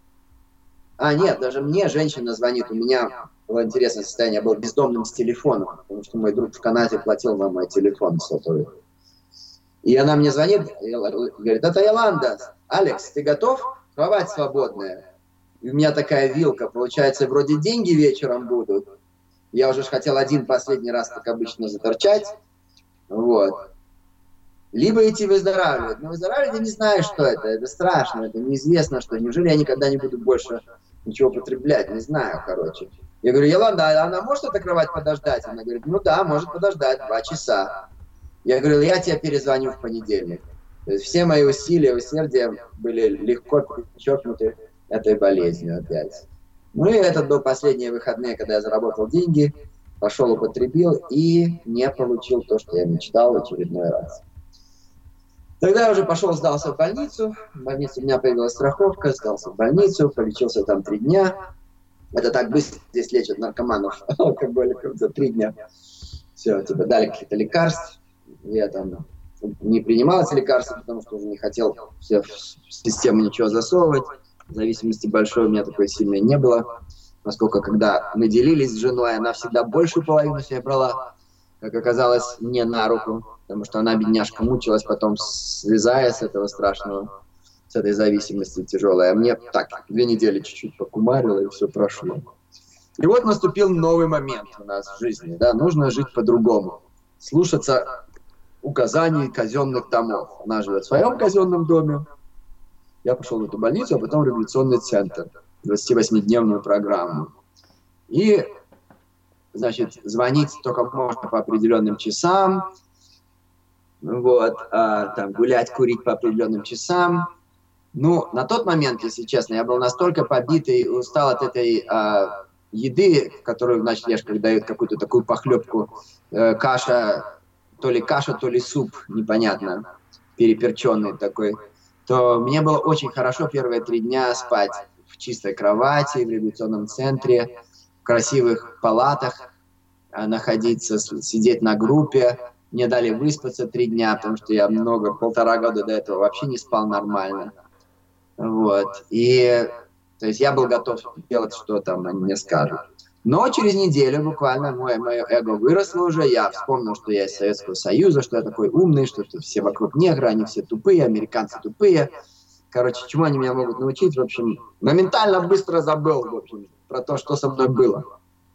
А, нет, даже мне женщина звонит. У меня было интересное состояние. Я был бездомным с телефоном, потому что мой друг в Канаде платил на мой телефон сотовый. И она мне звонит, говорит: это Йоланда. Алекс, ты готов? Кровать свободная. И у меня такая вилка. Получается, вроде деньги вечером будут. Я уже хотел один последний раз, как обычно, заторчать. Вот. Либо идти выздоравливать. Но выздоравливать я не знаю, что это. Это страшно, это неизвестно, что. Неужели я никогда не буду больше ничего употреблять? Не знаю, короче. Я говорю: Йоланда, а она может эта кровать подождать? Она говорит: ну да, может подождать 2 часа. Я говорю: я тебе перезвоню в понедельник. То есть все мои усилия, усердия были легко перечеркнуты этой болезнью опять. Ну и это до последние выходные, когда я заработал деньги, пошел употребил и не получил то, что я мечтал в очередной раз. Тогда я уже пошел, сдался в больницу. В больнице у меня появилась страховка, сдался в больницу, полечился там 3 дня. Это так быстро здесь лечат наркоманов, алкоголиков за 3 дня. Все, типа дали какие-то лекарства. Я там не принимал эти лекарства, потому что уже не хотел все в систему ничего засовывать. Зависимости большой у меня такой сильной не было. Поскольку когда мы делились с женой, она всегда большую половину себе брала, как оказалось, мне на руку. Потому что она, бедняжка, мучилась потом, слезая с этого страшного, с этой зависимости тяжелой. А мне так 2 недели чуть-чуть покумарило, и все прошло. И вот наступил новый момент у нас в жизни. Да? Нужно жить по-другому. Слушаться указаний казенных домов. Она живет в своем казенном доме. Я пошел в эту больницу, а потом в революционный центр. 28-дневную программу. И, значит, звонить только можно по определенным часам. Вот, там, гулять, курить по определенным часам. Ну, на тот момент, если честно, я был настолько побитый и устал от этой еды, которую в ночлежках дают, какую-то такую похлебку, каша, то ли суп, непонятно, переперченный такой, то мне было очень хорошо первые 3 дня спать в чистой кровати, в революционном центре, в красивых палатах, находиться, сидеть на группе. Мне дали выспаться 3 дня, потому что я 1,5 года до этого вообще не спал нормально. Вот. И, то есть я был готов делать, что там они мне скажут. Но через неделю буквально мое эго выросло уже. Я вспомнил, что я из Советского Союза, что я такой умный, что все вокруг негры, они все тупые, американцы тупые. Короче, чему они меня могут научить? В общем, моментально быстро забыл, в общем, про то, что со мной было.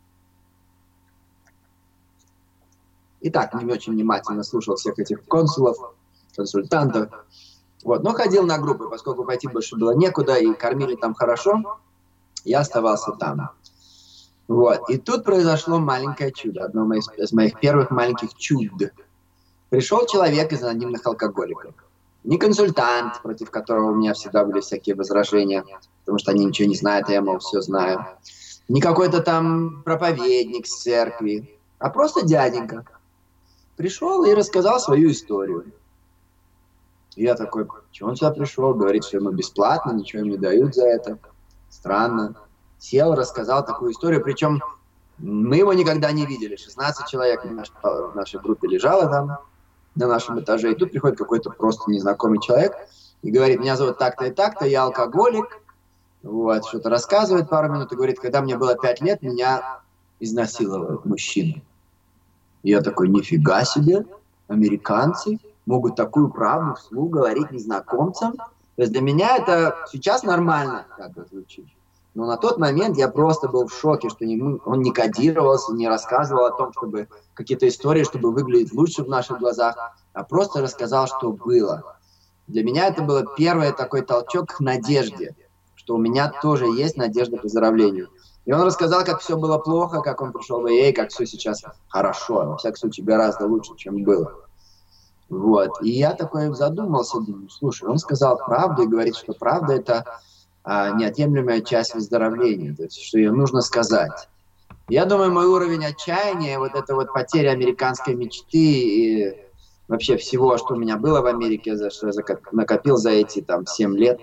И так не очень внимательно слушал всех этих консулов, консультантов. Вот. Но ходил на группы, поскольку пойти больше было некуда, и кормили там хорошо, я оставался там. Вот. И тут произошло маленькое чудо, одно из моих первых маленьких чуд. Пришел человек из анонимных алкоголиков. Не консультант, против которого у меня всегда были всякие возражения, потому что они ничего не знают, а я, мол, все знаю. Не какой-то там проповедник с церкви, а просто дяденька. Пришел и рассказал свою историю. И я такой: чего он сюда пришел? Говорит, что ему бесплатно, ничего им не дают за это. Странно. Сел, рассказал такую историю, причем мы его никогда не видели. 16 человек в нашей группе лежало там, на нашем этаже, и тут приходит какой-то просто незнакомый человек и говорит: меня зовут так-то и так-то, я алкоголик. Вот, что-то рассказывает пару минут и говорит: когда мне было 5 лет, меня изнасиловал мужчина. И я такой: нифига себе, американцы могут такую правду вслух говорить незнакомцам. То есть для меня это сейчас нормально, как это звучит. Но на тот момент я просто был в шоке, что он не кодировался, не рассказывал о том, чтобы какие-то истории, чтобы выглядеть лучше в наших глазах, а просто рассказал, что было. Для меня это был первый такой толчок к надежде, что у меня тоже есть надежда к выздоровлению. И он рассказал, как все было плохо, как он пришел в AA, как все сейчас хорошо, во всяком случае гораздо лучше, чем было. Вот. И я такой задумался, думаю: слушай, он сказал правду и говорит, что правда — это неотъемлемая часть выздоровления, то есть, что ее нужно сказать. Я думаю, мой уровень отчаяния, вот эта вот потеря американской мечты и вообще всего, что у меня было в Америке, за что я накопил за эти там 7 лет,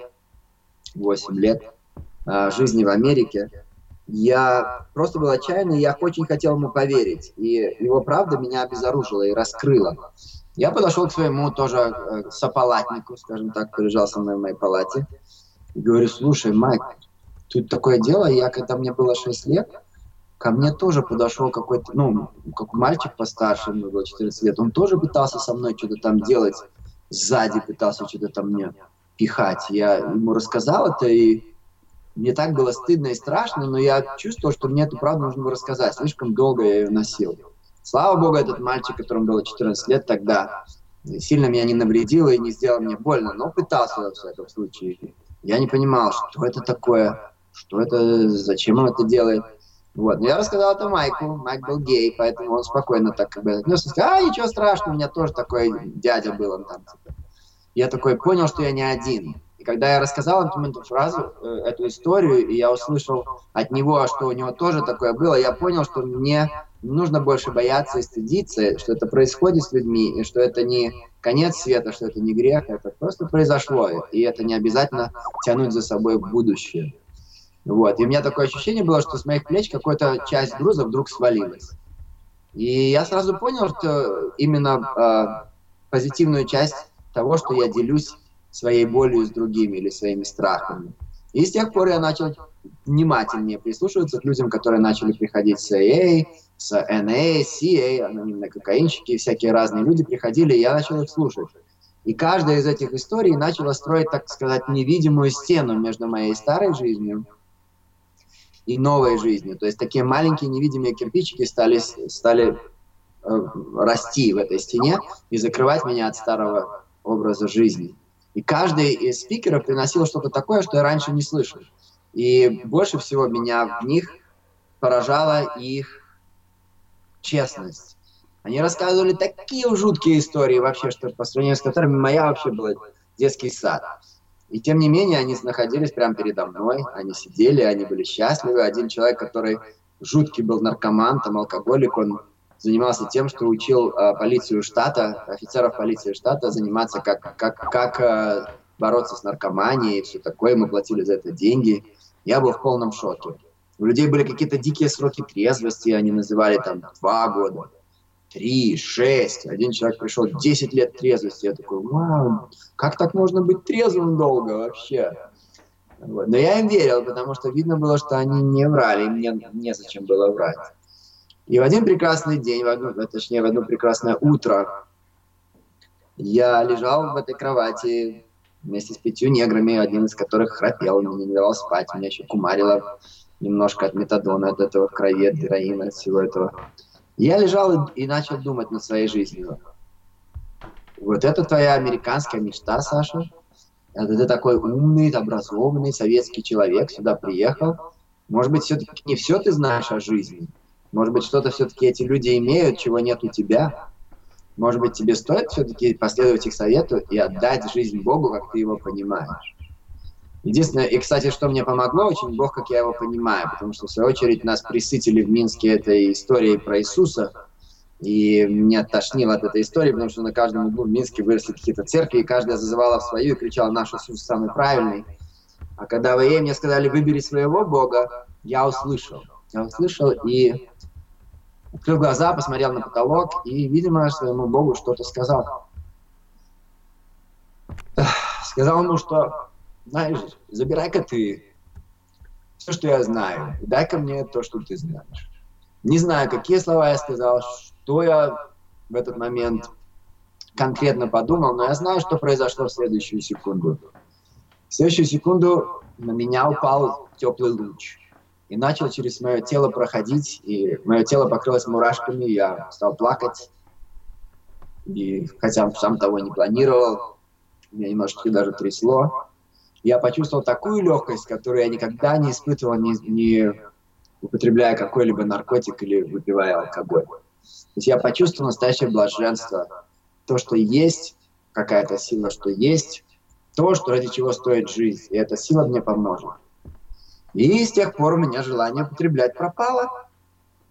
8 лет жизни в Америке, я просто был отчаянный, я очень хотел ему поверить. И его правда меня обезоружила и раскрыла. Я подошел к своему тоже сопалатнику, скажем так, который лежал со мной в моей палате, и говорю: слушай, Майк, тут такое дело, когда мне было 6 лет, ко мне тоже подошел какой-то, ну, как мальчик постарше, мне было 14 лет, он тоже пытался со мной что-то там делать, сзади пытался что-то там мне пихать. Я ему рассказал это, и мне так было стыдно и страшно, но я чувствовал, что мне эту правду нужно рассказать. Слишком долго я ее носил. Слава богу, этот мальчик, которому было 14 лет тогда, сильно меня не навредил и не сделал мне больно, но пытался, во всяком случае. Я не понимал, что это такое, что это, зачем он это делает. Вот. Но я рассказал это Майку. Майк был гей, поэтому он спокойно так как бы отнесся. Сказал: ничего страшного, у меня тоже такой дядя был. Он там, типа. Я такой понял, что я не один. И когда я рассказал ему эту фразу, эту историю, и я услышал от него, что у него тоже такое было, я понял, что мне не нужно больше бояться и стыдиться, что это происходит с людьми, и что это не конец света, что это не грех, это просто произошло, и это не обязательно тянуть за собой в будущее. Вот. И у меня такое ощущение было, что с моих плеч какая-то часть груза вдруг свалилась. И я сразу понял, что именно позитивную часть того, что я делюсь своей болью с другими или своими страхами. И с тех пор я начал внимательнее прислушиваться к людям, которые начали приходить с AA, с NA, CA, анонимные кокаинщики, всякие разные люди приходили, и я начал их слушать. И каждая из этих историй начала строить, так сказать, невидимую стену между моей старой жизнью и новой жизнью. То есть такие маленькие невидимые кирпичики стали расти в этой стене и закрывать меня от старого образа жизни. И каждый из спикеров приносил что-то такое, что я раньше не слышал. И больше всего меня в них поражала их честность. Они рассказывали такие жуткие истории вообще, что по сравнению с которыми моя вообще была детский сад. И тем не менее, они находились прямо передо мной, они сидели, они были счастливы. Один человек, который жуткий был наркоман, там алкоголик, он занимался тем, что учил полицию штата, офицеров полиции штата заниматься, как бороться с наркоманией и все такое. Мы платили за это деньги. Я был в полном шоке. У людей были какие-то дикие сроки трезвости, они называли там 2 года, 3, 6. Один человек пришел 10 лет трезвости. Я такой: вау, как так можно быть трезвым долго вообще? Вот. Но я им верил, потому что видно было, что они не врали, им незачем было врать. И в один прекрасный день, в одно прекрасное утро, я лежал в этой кровати вместе с 5 неграми, один из которых храпел, мне не давал спать, меня еще кумарило немножко от метадона, от этого в крови, от героина, от всего этого. Я лежал и начал думать над своей жизнью. Вот это твоя американская мечта, Саша? Это ты такой умный, образованный советский человек, сюда приехал. Может быть, все-таки не все ты знаешь о жизни? Может быть, что-то все-таки эти люди имеют, чего нет у тебя? Может быть, тебе стоит все-таки последовать их совету и отдать жизнь Богу, как ты его понимаешь? Единственное, и, кстати, что мне помогло очень, Бог, как я его понимаю, потому что, в свою очередь, нас присытили в Минске этой историей про Иисуса, и меня тошнило от этой истории, потому что на каждом углу в Минске выросли какие-то церкви, и каждая зазывала в свою и кричала: наш Иисус самый правильный. А когда в ИЕ мне сказали: выбери своего Бога, я услышал. И открыл глаза, посмотрел на потолок, и, видимо, своему Богу что-то сказал. Сказал ему, что: знаешь, забирай-ка ты все, что я знаю, и дай-ка мне то, что ты знаешь. Не знаю, какие слова я сказал, что я в этот момент конкретно подумал, но я знаю, что произошло в следующую секунду. В следующую секунду на меня упал теплый луч и начал через мое тело проходить, и мое тело покрылось мурашками, я стал плакать, и хотя сам того не планировал, меня немножечко даже трясло. Я почувствовал такую легкость, которую я никогда не испытывал, не употребляя какой-либо наркотик или выпивая алкоголь. То есть я почувствовал настоящее блаженство. То, что есть какая-то сила, что есть то, что ради чего стоит жизнь. И эта сила мне поможет. И с тех пор у меня желание употреблять пропало.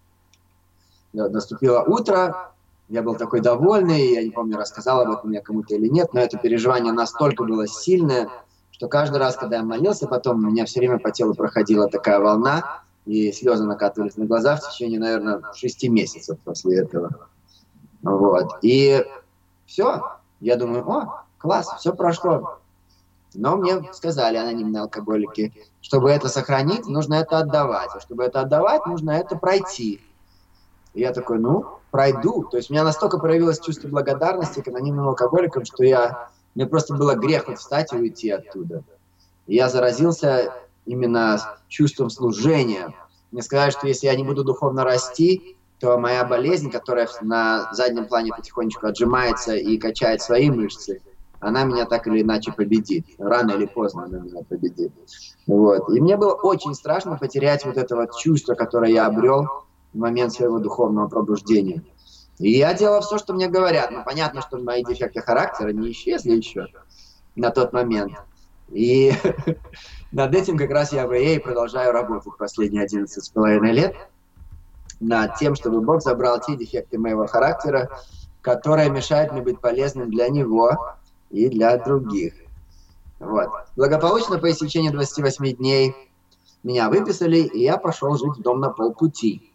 наступило утро, я был такой довольный, я не помню, рассказал об этом я кому-то или нет, но это переживание настолько было сильное, что каждый раз, когда я молился, потом у меня все время по телу проходила такая волна, и слезы накатывались на глаза в течение, наверное, 6 месяцев после этого. Вот. И все. Я думаю, о, класс, все прошло. Но мне сказали анонимные алкоголики, чтобы это сохранить, нужно это отдавать. А чтобы это отдавать, нужно это пройти. И я такой, ну, пройду. То есть у меня настолько проявилось чувство благодарности к анонимным алкоголикам, что мне просто было грех вот встать и уйти оттуда. И я заразился именно чувством служения. Мне сказали, что если я не буду духовно расти, то моя болезнь, которая на заднем плане потихонечку отжимается и качает свои мышцы, она меня так или иначе победит. Рано или поздно она меня победит. Вот. И мне было очень страшно потерять вот это вот чувство, которое я обрел в момент своего духовного пробуждения. И я делал все, что мне говорят. Но понятно, что мои дефекты характера не исчезли еще на тот момент. И над этим как раз я в АА продолжаю работать последние 11,5 лет. Над тем, чтобы Бог забрал те дефекты моего характера, которые мешают мне быть полезным для Него и для других. Вот. Благополучно по истечении 28 дней меня выписали, и я пошел жить в дом на полпути.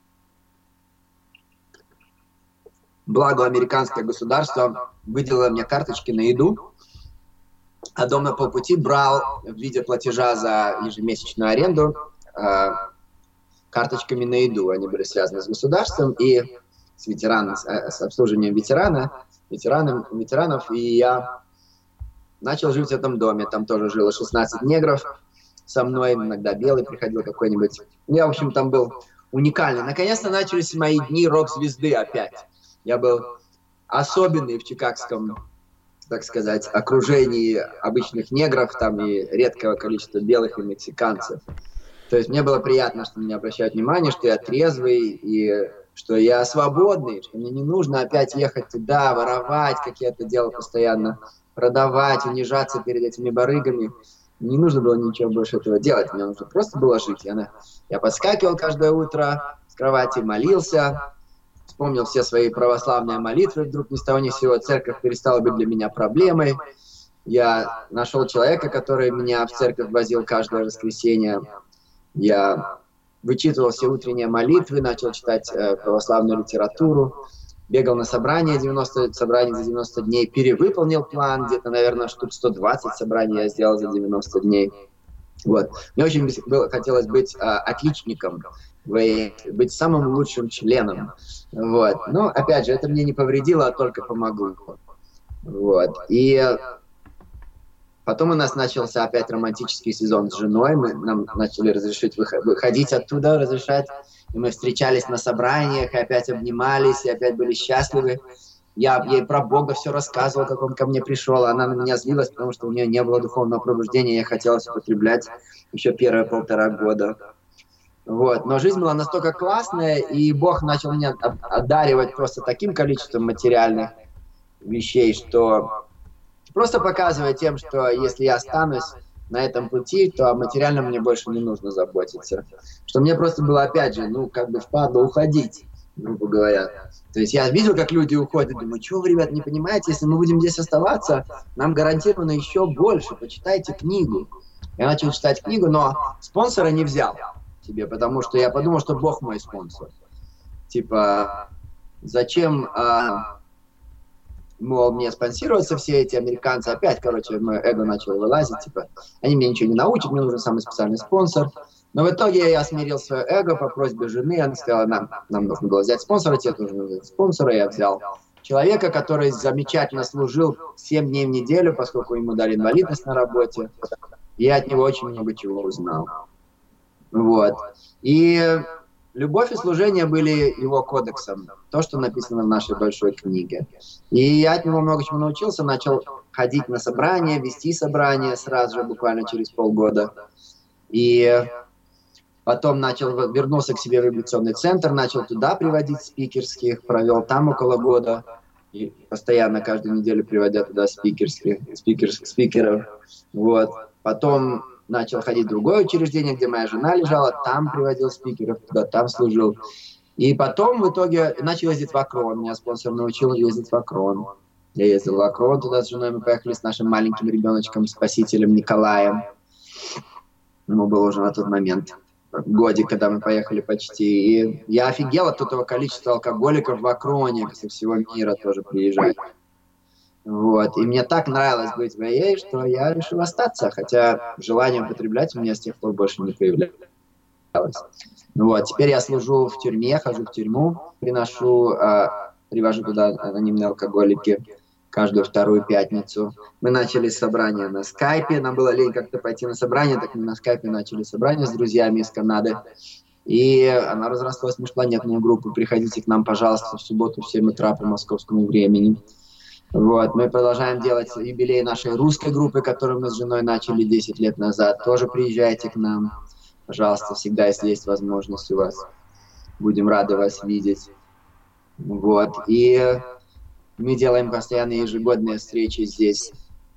Благо, американское государство выделило мне карточки на еду, а дом на полпути брал в виде платежа за ежемесячную аренду карточками на еду. Они были связаны с государством и с обслуживанием ветеранов. И я начал жить в этом доме. Там тоже жило 16 негров со мной. Иногда белый приходил какой-нибудь. Я, в общем, там был уникальный. Наконец-то начались мои дни рок-звезды опять. Я был особенный в чикагском, так сказать, окружении обычных негров там и редкого количества белых и мексиканцев. То есть мне было приятно, что меня обращают внимание, что я трезвый и что я свободный, что мне не нужно опять ехать туда, воровать, как я это делал постоянно, продавать, унижаться перед этими барыгами. Не нужно было ничего больше этого делать, мне нужно просто было жить. Я подскакивал каждое утро с кровати, молился, вспомнил все свои православные молитвы, вдруг ни с того ни с сего церковь перестала быть для меня проблемой. Я нашел человека, который меня в церковь возил каждое воскресенье. Я вычитывал все утренние молитвы, начал читать православную литературу, бегал на собрания, 90 собраний за 90 дней, перевыполнил план, где-то, наверное, штук 120 собраний я сделал за 90 дней. Вот. Мне очень хотелось быть отличником, быть самым лучшим членом. Вот. Но, опять же, это мне не повредило, а только помогло. Вот. И потом у нас начался опять романтический сезон с женой. Нам начали разрешить выходить оттуда, разрешать. И мы встречались на собраниях, и опять обнимались, и опять были счастливы. Я ей про Бога все рассказывал, как он ко мне пришел. Она на меня злилась, потому что у нее не было духовного пробуждения. Я хотел употреблять еще первые 1,5 года. Вот. Но жизнь была настолько классная, и Бог начал меня одаривать просто таким количеством материальных вещей, что просто показывая тем, что если я останусь на этом пути, то о материальном мне больше не нужно заботиться. Что мне просто было, опять же, впадло уходить, грубо говоря. То есть я видел, как люди уходят, думаю, что вы, ребят, не понимаете, если мы будем здесь оставаться, нам гарантированно еще больше, почитайте книгу. Я начал читать книгу, но спонсора не взял себе, потому что я подумал, что Бог мой спонсор. Типа, зачем... мол, мне спонсируются все эти американцы. Опять, мое эго начало вылазить, типа, они меня ничего не научат, мне нужен самый специальный спонсор. Но в итоге я смирил свое эго по просьбе жены, она сказала, нам нужно было взять спонсора, тебе тоже нужно взять спонсора, я взял человека, который замечательно служил 7 дней в неделю, поскольку ему дали инвалидность на работе, и я от него очень много чего узнал. Вот. И любовь и служение были его кодексом, то, что написано в нашей большой книге. И я от него много чему научился, начал ходить на собрания, вести собрания сразу же, буквально через полгода. И потом вернулся к себе в реабилитационный центр, начал туда приводить спикерских, провел там около года. И постоянно каждую неделю приводя туда спикеров. Вот. Потом начал ходить в другое учреждение, где моя жена лежала, там приводил спикеров туда, там служил. И потом в итоге начал ездить в Акрон. Меня спонсор научил ездить в Акрон. Я ездил в Акрон туда с женой, мы поехали с нашим маленьким ребеночком, спасителем Николаем. Ему было уже на тот момент годик, когда мы поехали почти. И я офигел от этого количества алкоголиков в Акроне, со всего мира тоже приезжают. Вот. И мне так нравилось быть в AA, что я решил остаться, хотя желание употреблять у меня с тех пор больше не появлялось. Вот. Теперь я служу в тюрьме, хожу в тюрьму, привожу туда анонимные алкоголики каждую вторую пятницу. Мы начали собрание на скайпе, нам было лень как-то пойти на собрание, так мы на скайпе начали собрание с друзьями из Канады. И она разрослась в межпланетную группу. Приходите к нам, пожалуйста, в субботу в 7 утра по московскому времени. Вот. Мы продолжаем делать юбилей нашей русской группы, которую мы с женой начали 10 лет назад. Тоже приезжайте к нам, пожалуйста, всегда, если есть возможность у вас. Будем рады вас видеть. Вот. И мы делаем постоянные ежегодные встречи здесь.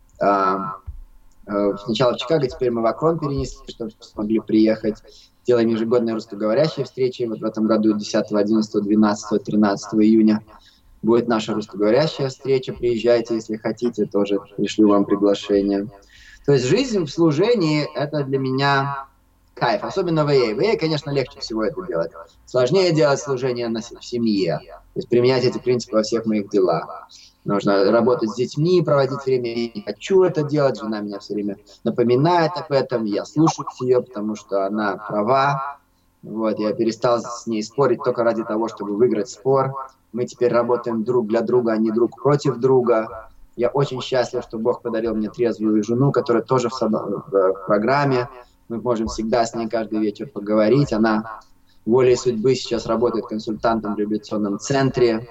Сначала в Чикаго, теперь мы в Акрон перенесли, чтобы смогли приехать. Делаем ежегодные русскоговорящие встречи. Вот в этом году 10, 11, 12, 13 июня будет наша русскоговорящая встреча. Приезжайте, если хотите, тоже пришлю вам приглашение. То есть жизнь в служении – это для меня кайф, особенно в AA. В AA, конечно, легче всего это делать. Сложнее делать служение в семье. То есть применять эти принципы во всех моих делах. Нужно работать с детьми, проводить время. Я не хочу это делать, жена меня все время напоминает об этом. Я слушаю ее, потому что она права. Вот, я перестал с ней спорить только ради того, чтобы выиграть спор. Мы теперь работаем друг для друга, а не друг против друга. Я очень счастлив, что Бог подарил мне трезвую жену, которая тоже в программе. Мы можем всегда с ней каждый вечер поговорить. Она волей судьбы сейчас работает консультантом в реабилитационном центре.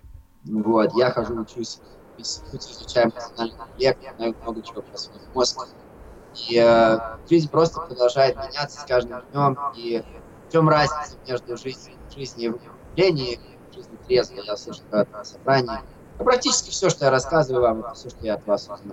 Вот, я хожу, учусь, изучаю эмоциональный интеллект, знаю много чего про свой мозг. И жизнь просто продолжает меняться с каждым днем. И в чем разница между жизнью и выступлением, жизнью трезвой, я слушаю на собрании. Но практически все, что я рассказываю вам, это все, что я от вас узнаю.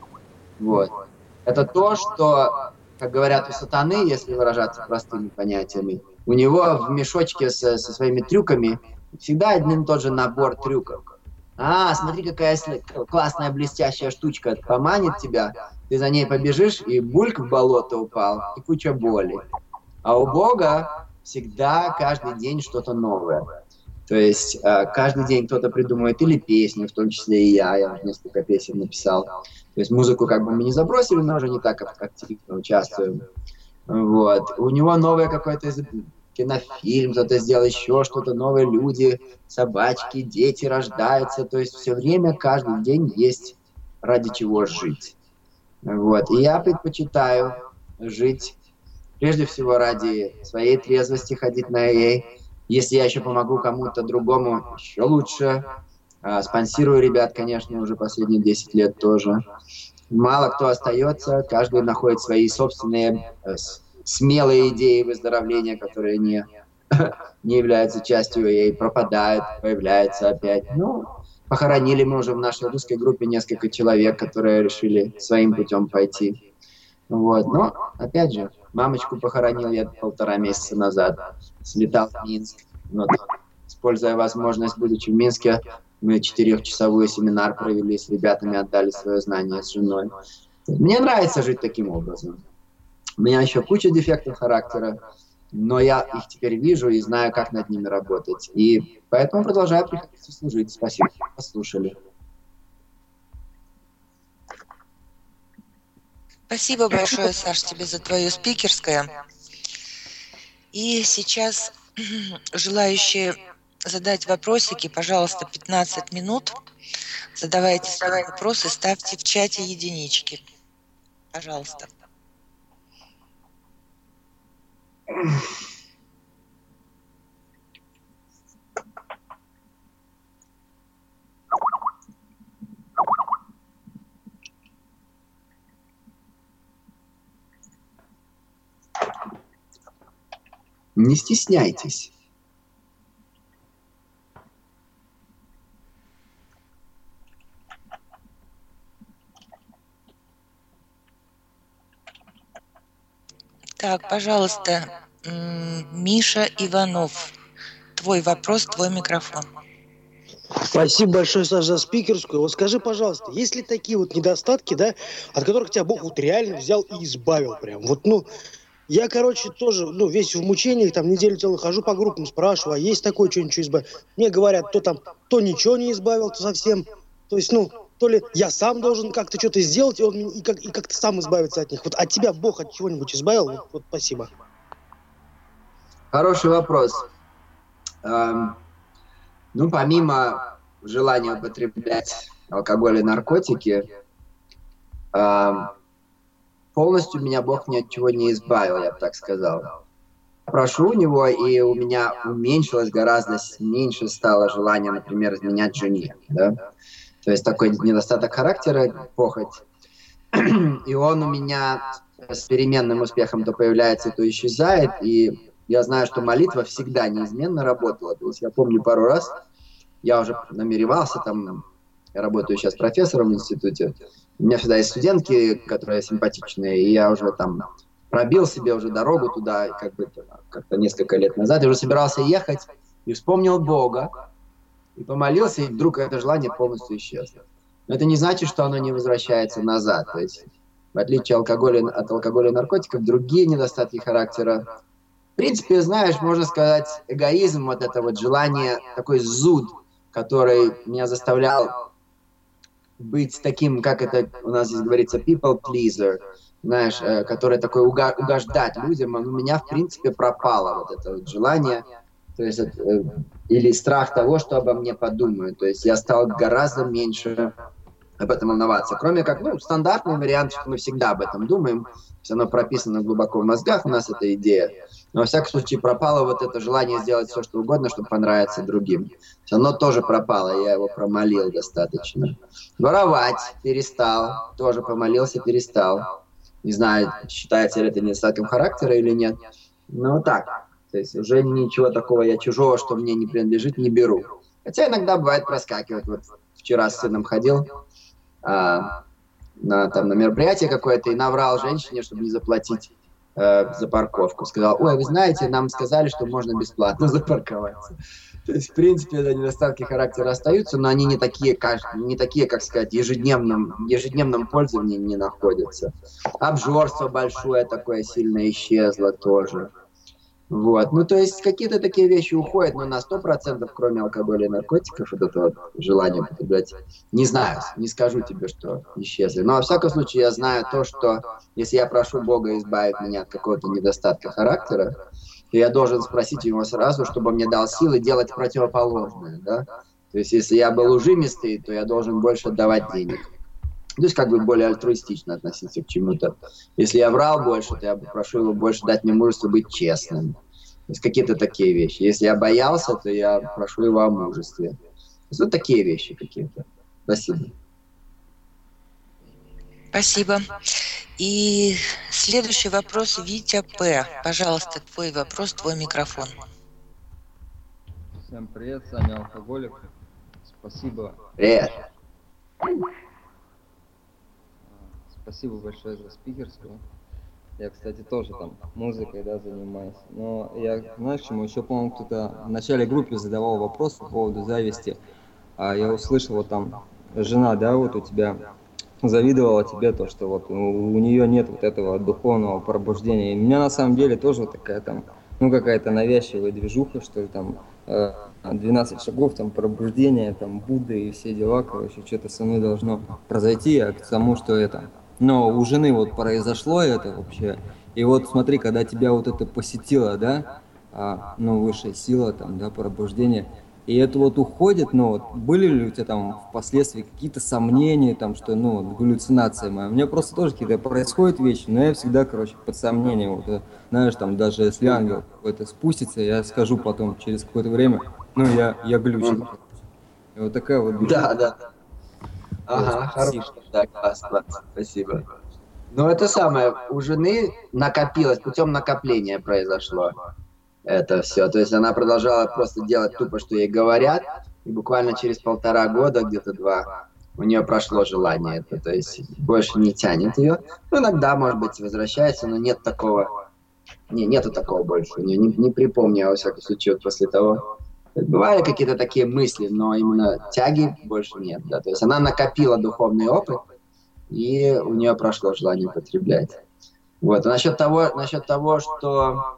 Вот. Это то, что, как говорят у сатаны, если выражаться простыми понятиями, у него в мешочке со своими трюками всегда один и тот же набор трюков. Смотри, какая классная блестящая штучка поманит тебя, ты за ней побежишь, и бульк в болото упал, и куча боли. А у Бога всегда каждый день что-то новое. То есть каждый день кто-то придумывает или песню, в том числе и я уже несколько песен написал. То есть музыку как бы мы не забросили, но уже не так активно участвуем. Вот. У него новое какое-то кинофильм, кто-то сделал еще что-то, новые люди, собачки, дети рождаются. То есть все время, каждый день есть ради чего жить. Вот. И я предпочитаю жить прежде всего ради своей трезвости, ходить на AA. Если я еще помогу кому-то другому, еще лучше. Спонсирую ребят, конечно, уже последние 10 лет тоже. Мало кто остается, каждый находит свои собственные смелые идеи выздоровления, которые не являются частью AA, пропадают, появляются опять. Ну, похоронили мы уже в нашей русской группе несколько человек, которые решили своим путем пойти. Вот. Но, опять же, мамочку похоронил я 1,5 месяца назад. Слетал в Минск. Вот. Используя возможность, будучи в Минске, мы 4-часовой семинар провели с ребятами, отдали свое знание с женой. Мне нравится жить таким образом. У меня еще куча дефектов характера, но я их теперь вижу и знаю, как над ними работать. И поэтому продолжаю приходить и служить. Спасибо, что послушали. Спасибо большое, Саш, тебе за твое спикерское. И сейчас желающие задать вопросики, пожалуйста, 15 минут. Задавайте свои вопросы, ставьте в чате единички. Пожалуйста. Не стесняйтесь. Так, пожалуйста, Миша Иванов. твой вопрос, твой микрофон. Спасибо большое, Саша, за спикерскую. Вот скажи, пожалуйста, есть ли такие вот недостатки, да, от которых тебя Бог вот реально взял и избавил прям? Вот, ну, я, короче, тоже, ну, весь в мучениях, там, неделю целую хожу по группам, спрашиваю, а есть такое, что ничего избавил? Мне говорят, то ничего не избавил, то совсем. То есть, ну, то ли я сам должен как-то что-то сделать, и как-то сам избавиться от них. Вот от тебя Бог от чего-нибудь избавил? Вот спасибо. Хороший вопрос. Ну, помимо желания употреблять алкоголь и наркотики, полностью меня Бог ни от чего не избавил, я бы так сказал. Прошу у него, и у меня уменьшилось гораздо меньше стало желания, например, изменять жене. Да? То есть такой недостаток характера, похоть. И он у меня с переменным успехом то появляется, то исчезает. И я знаю, что молитва всегда неизменно работала. То есть я помню пару раз, я уже намеревался, там, я работаю сейчас профессором в институте, у меня всегда есть студентки, которые симпатичные, и я уже там пробил себе уже дорогу туда, как-то несколько лет назад, и уже собирался ехать, и вспомнил Бога, и помолился, и вдруг это желание полностью исчезло. Но это не значит, что оно не возвращается назад. То есть, в отличие от алкоголя и наркотиков, другие недостатки характера, в принципе, знаешь, можно сказать, эгоизм, вот это вот желание, такой зуд, который меня заставлял быть таким, как это у нас здесь говорится, people pleaser, знаешь, который такой угождать людям, у меня, в принципе, пропало вот это вот желание, то есть, или страх того, что обо мне подумают. То есть я стал гораздо меньше об этом волноваться. Кроме как, ну, стандартный вариант, что мы всегда об этом думаем, все равно прописано глубоко в мозгах у нас эта идея. Но, во всяком случае, пропало вот это желание сделать все, что угодно, чтобы понравиться другим. Оно тоже пропало, я его промолил достаточно. Воровать перестал, тоже помолился, перестал. Не знаю, считается ли это недостатком характера или нет. Но так, то есть уже ничего такого я чужого, что мне не принадлежит, не беру. Хотя иногда бывает проскакивать. Вот вчера с сыном ходил на мероприятие какое-то и наврал женщине, чтобы не заплатить за парковку. Сказал: ой, вы знаете, нам сказали, что можно бесплатно запарковаться. То есть, в принципе, да, недостатки характера остаются, но они не такие, как сказать, ежедневном пользовании не находятся. Обжорство большое такое сильно исчезло тоже. Вот. Ну, то есть, какие-то такие вещи уходят, но на 100%, кроме алкоголя и наркотиков, вот это вот желание употреблять, не знаю, не скажу тебе, что исчезли. Но, во всяком случае, я знаю то, что если я прошу Бога избавить меня от какого-то недостатка характера, то я должен спросить его сразу, чтобы он мне дал силы делать противоположное, да? То есть, если я был ужимистый, то я должен больше отдавать денег. То есть, как бы более альтруистично относиться к чему-то. Если я врал больше, то я прошу его больше дать мне мужество быть честным. То есть, какие-то такие вещи. Если я боялся, то я прошу его о мужестве. То есть, вот такие вещи какие-то. Спасибо. Спасибо. И следующий вопрос Витя П. Пожалуйста, твой вопрос, твой микрофон. Всем привет, Саня Алкоголик. Спасибо. Привет. Спасибо большое за спикерскую. Я, кстати, тоже там музыкой, да, занимаюсь. Но я, знаешь, чему еще, по-моему, кто-то в начале группы задавал вопрос по поводу зависти. А я услышал, вот там жена, да, вот у тебя завидовала тебе то, что вот у нее нет вот этого духовного пробуждения. И у меня на самом деле тоже вот такая там, ну, какая-то навязчивая движуха, что ли, там 12 шагов, там, пробуждения, там, Будды и все дела, короче, что-то со мной должно произойти, а к тому, что это... Но у жены вот произошло это вообще, и вот смотри, когда тебя вот это посетило, да, ну, высшая сила, там, да, пробуждение, и это вот уходит, ну, вот, были ли у тебя там впоследствии какие-то сомнения, там, что, ну, галлюцинация моя, у меня просто тоже какие-то происходят вещи, но я всегда, короче, под сомнением, вот, знаешь, там, даже если ангел какой-то спустится, я скажу потом, через какое-то время, ну, я глючил. И вот такая вот... Да. Ага, хорошо. Да, классно. Спасибо. Ну, это самое, у жены накопилось, путем накопления произошло это все. То есть она продолжала просто делать тупо, что ей говорят, и буквально через 1,5 года, где-то 2, у нее прошло желание это, то есть больше не тянет ее. Ну, иногда, может быть, возвращается, но нет такого, нету такого больше. Не припомню, во всяком случае, вот после того, Бывали какие-то такие мысли, но именно тяги больше нет. Да. То есть она накопила духовный опыт, и у нее прошло желание употреблять. Вот. А насчет того, что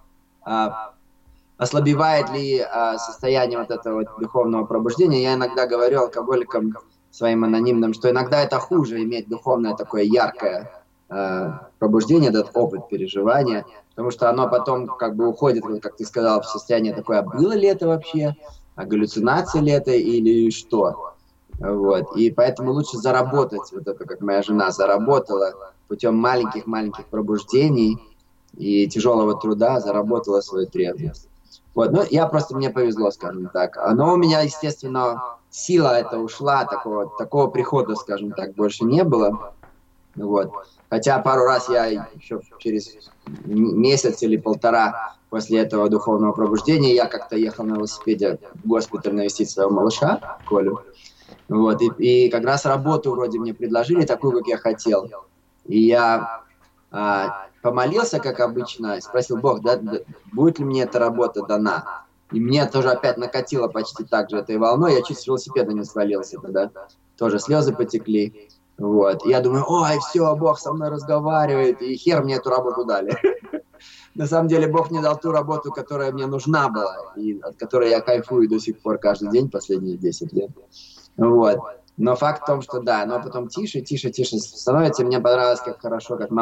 ослабевает ли состояние вот этого духовного пробуждения, я иногда говорю алкоголикам своим анонимным, что иногда это хуже иметь духовное такое яркое пробуждение, этот опыт переживания, потому что оно потом как бы уходит, как ты сказал, в состояние такое, а было ли это вообще, а галлюцинация ли это или что? Вот. И поэтому лучше заработать, вот это как моя жена заработала, путем маленьких-маленьких пробуждений и тяжелого труда заработала свою трезвость. Вот. Ну, мне повезло, скажем так. Но у меня, естественно, сила эта ушла, такого прихода, скажем так, больше не было. Вот. Хотя пару раз я еще через месяц или полтора после этого духовного пробуждения я как-то ехал на велосипеде в госпиталь навестить своего малыша, Колю. Вот. И как раз работу вроде мне предложили, такую, как я хотел. И я помолился, как обычно, и спросил Бог, будет ли мне эта работа дана. И мне тоже опять накатило почти так же этой волной. Я чуть с велосипеда не свалился тогда. Тоже слезы потекли. Вот. И я думаю, ой, все, Бог со мной разговаривает, и хер мне эту работу дали. На самом деле Бог мне дал ту работу, которая мне нужна была, и от которой я кайфую до сих пор каждый день последние 10 лет. Вот. Но факт в том, что да, но потом тише становится. Мне понравилось, как хорошо, как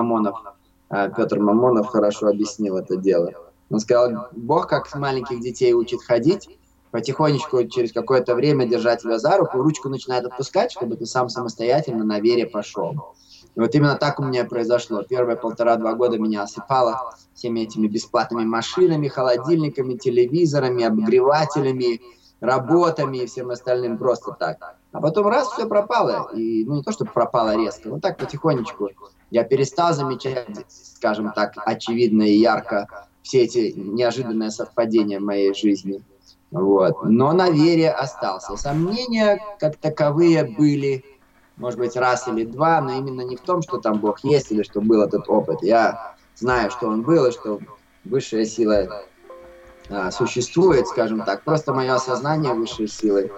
Петр Мамонов хорошо объяснил это дело. Он сказал, Бог как маленьких детей учит ходить, потихонечку через какое-то время держать тебя за руку, ручку начинает отпускать, чтобы ты сам самостоятельно на вере пошел. И вот именно так у меня произошло. Первые 1,5-2 года меня осыпало всеми этими бесплатными машинами, холодильниками, телевизорами, обогревателями, работами и всем остальным просто так. А потом раз, все пропало. И не то, чтобы пропало резко, но так потихонечку. Я перестал замечать, скажем так, очевидно и ярко все эти неожиданные совпадения в моей жизни. Вот. Но на вере остался. Сомнения как таковые были, может быть, раз или два, но именно не в том, что там Бог есть или что был этот опыт. Я знаю, что он был и что высшая сила существует, скажем так. Просто мое осознание высшей силы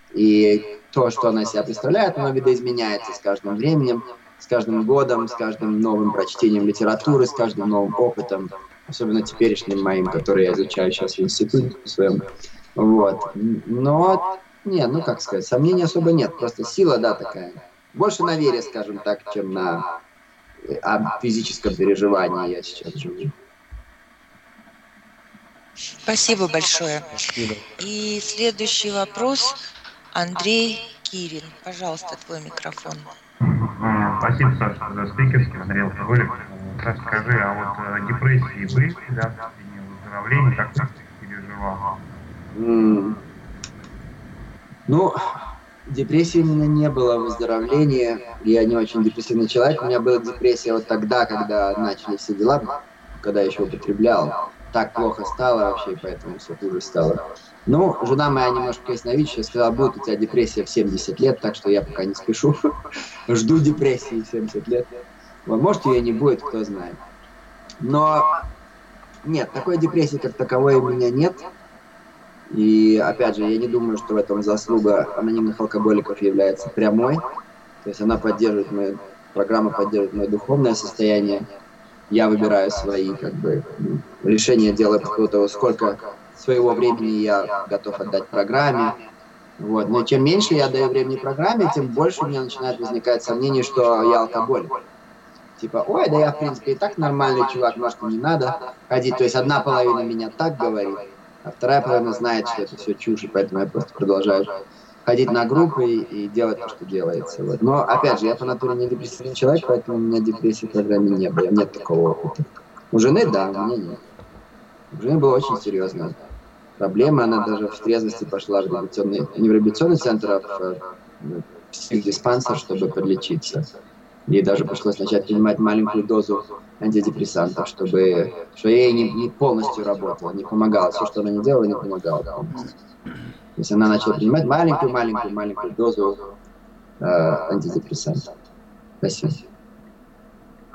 и то, что она себя представляет, оно видоизменяется с каждым временем, с каждым годом, с каждым новым прочтением литературы, с каждым новым опытом, особенно теперешним моим, который я изучаю сейчас в институте своем. Вот. Но, как сказать, сомнений особо нет, просто сила, да, такая. Больше на вере, скажем так, чем на физическом переживании я сейчас живу. Спасибо большое. Спасибо. И следующий вопрос Андрей Кирин. Пожалуйста, твой микрофон. Спасибо, Саша, за спикерский, Андрей Алкоголик. Саша, скажи, а вот депрессии были, да, в течение выздоровления, как ты переживал? Депрессии у меня не было, выздоровления. Я не очень депрессивный человек. У меня была депрессия вот тогда, когда начали все дела, когда я еще употреблял. Так плохо стало вообще, поэтому все хуже стало. Жена моя немножко ясновидящая сказала, будет у тебя депрессия в 70 лет, так что я пока не спешу. Жду депрессии в 70 лет. Может, ее не будет, кто знает. Но нет, такой депрессии как таковой у меня нет. И, опять же, я не думаю, что в этом заслуга анонимных алкоголиков является прямой. То есть программа поддерживает мое духовное состояние. Я выбираю свои, решения, делаю по поводу того, сколько своего времени я готов отдать программе. Вот. Но чем меньше я даю времени программе, тем больше у меня начинает возникать сомнение, что я алкоголик. Типа, ой, да я, в принципе, и так нормальный чувак, может, и не надо ходить. То есть одна половина меня так говорит, а вторая половина знает, что это все чушь, и поэтому я просто продолжаю ходить на группы и делать то, что делается. Вот. Но, опять же, я по натуре не депрессивный человек, поэтому у меня депрессии в программе не было, нет такого опыта. У жены, да, у меня нет. У жены была очень серьезная проблема, она даже в трезвости пошла не в реабилитационный центр, а в психдиспансер, чтобы подлечиться. Ей даже пришлось начать принимать маленькую дозу антидепрессантов, что ей не полностью работало, не помогало. Все, что она не делала, не помогало полностью. То есть она начала принимать маленькую дозу антидепрессантов. Спасибо.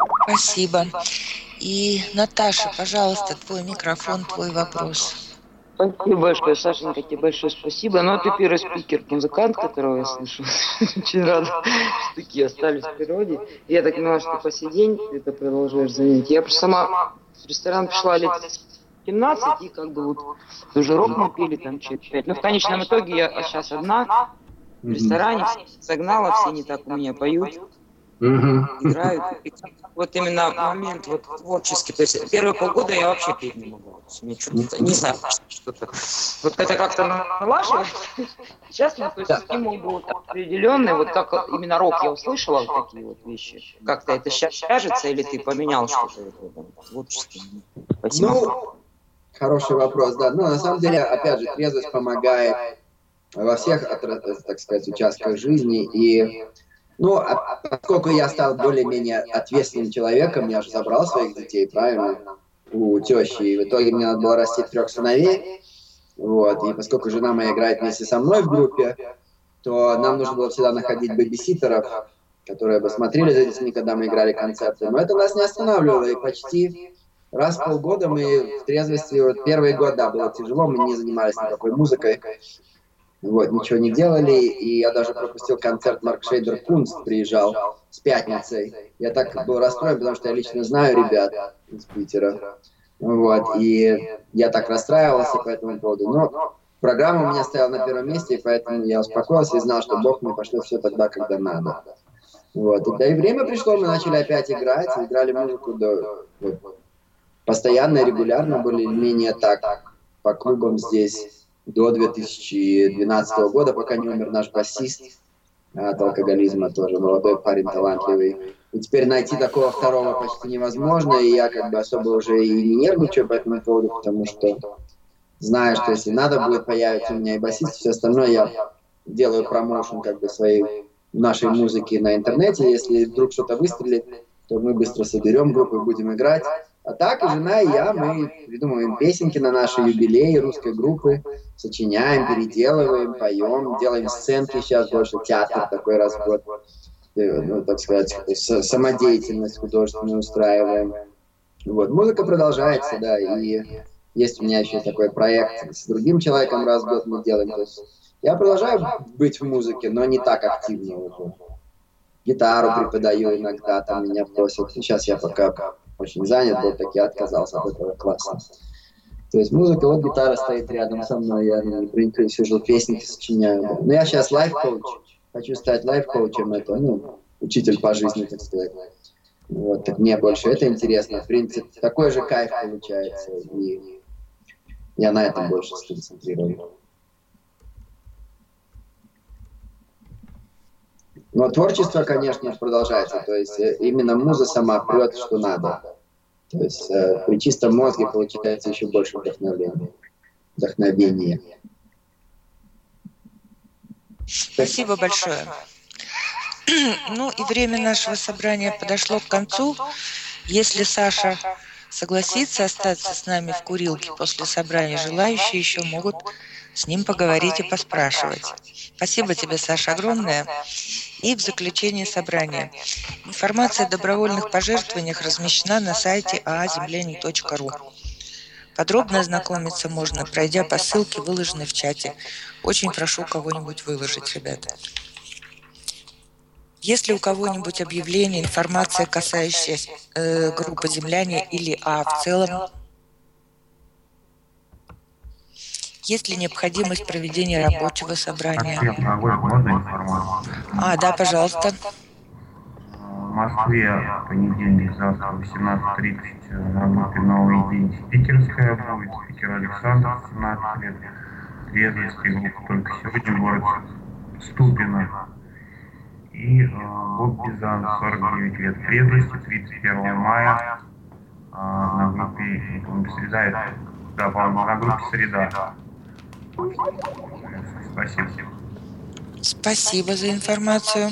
Спасибо. И, Наташа, пожалуйста, твой микрофон, твой вопрос. Спасибо большое, Сашенька, тебе большое спасибо. Ну, а ты первый спикер, музыкант, которого я слышу. Очень рада, что такие остались в природе. Я так понимаю, что по сей день ты это продолжаешь занятия. Я просто сама в ресторан пришла лет 17, и как бы вот уже рок мы пили там чуть 5. Но в конечном итоге я сейчас одна в ресторане, всех согнала, все не так у меня поют. Играют. И вот именно момент вот творческий. То есть первые полгода я вообще петь не могла. Мне что-то, не знаю, что-то. Вот это как-то налаживается. Сейчас то есть стимул был определенный. Вот как именно рок я услышала, вот такие вот вещи. Как-то это сейчас вяжется или ты поменял что-то творческое? Спасибо. Ну, хороший вопрос, да. Ну, на самом деле, опять же, трезвость помогает во всех, так сказать, участках жизни. И ну, поскольку я стал более-менее ответственным человеком, я же забрал своих детей, правильно, у тещи, и в итоге мне надо было растить 3 сыновей, вот, и поскольку жена моя играет вместе со мной в группе, то нам нужно было всегда находить бэбиситеров, которые бы смотрели за детьми, когда мы играли концерты, но это нас не останавливало, и почти раз в полгода мы в трезвости, вот первый год, да, было тяжело, мы не занимались никакой музыкой, вот, ничего не делали, и я даже пропустил концерт Марк Шейдер Кунст, приезжал с пятницей. Я так был расстроен, потому что я лично знаю ребят из Питера. Вот, и я так расстраивался по этому поводу. Но программа у меня стояла на первом месте, и поэтому я успокоился и знал, что Бог мне пошлет все тогда, когда надо. Вот, и, да, и время пришло, мы начали опять играть, играли музыку постоянно и регулярно, более-менее так, по клубам здесь. До 2012 года, пока не умер наш басист от алкоголизма, тоже молодой парень, талантливый. И теперь найти такого второго почти невозможно, и я как бы особо уже и не нервничаю по этому поводу, потому что знаю, что если надо будет, появится у меня и басист, все остальное я делаю промоушен как бы своей нашей музыки на интернете. Если вдруг что-то выстрелит, то мы быстро соберем группу и будем играть. А так и жена, и я, мы придумываем песенки на наши юбилеи русской группы, сочиняем, переделываем, поем, делаем сценки, сейчас больше театр такой раз в год, ну, так сказать, самодеятельность художественную устраиваем. Вот. Музыка продолжается, да, и есть у меня еще такой проект с другим человеком, раз в год мы делаем. То есть я продолжаю быть в музыке, но не так активно уже. Гитару преподаю иногда, там меня просят. Сейчас я пока очень занят был, так я отказался от этого класса. То есть музыка, вот гитара стоит рядом со мной, я на ней сижу, песенки сочиняю. Да. Но я сейчас лайф-коуч, хочу стать лайф-коучем, это, ну, учитель по жизни, так сказать. Вот, так мне больше это интересно. В принципе, такой же кайф получается, и я на этом больше сконцентрирую. Но творчество, конечно, продолжается, то есть именно муза сама прет, что надо. То есть при чистом мозге получается еще больше вдохновения. Спасибо большое. Ну и время нашего собрания подошло к концу. Если Саша согласится остаться с нами в курилке после собрания, желающие еще могут с ним поговорить и поспрашивать. Спасибо тебе, Саша, огромное. И в заключение собрания. Информация о добровольных пожертвованиях размещена на сайте aazemляне.ру. Подробно ознакомиться можно, пройдя по ссылке, выложенной в чате. Очень прошу кого-нибудь выложить, ребята. Есть ли у кого-нибудь объявление, информация, касающаяся группы «Земляне» или в целом? Есть ли необходимость проведения рабочего собрания? Можно информацию? Да, пожалуйста. В Москве в понедельник, завтра в 18:30 на группе «Новый день» спикерская будет. Спикер Александр, 17 лет. Трезвости группа только сегодня, город Ступино. И Боб Бизан, 49 лет. Трезвости, 31 мая на группе, среда, это, да, по-моему, на группе «Среда». Спасибо. Спасибо за информацию.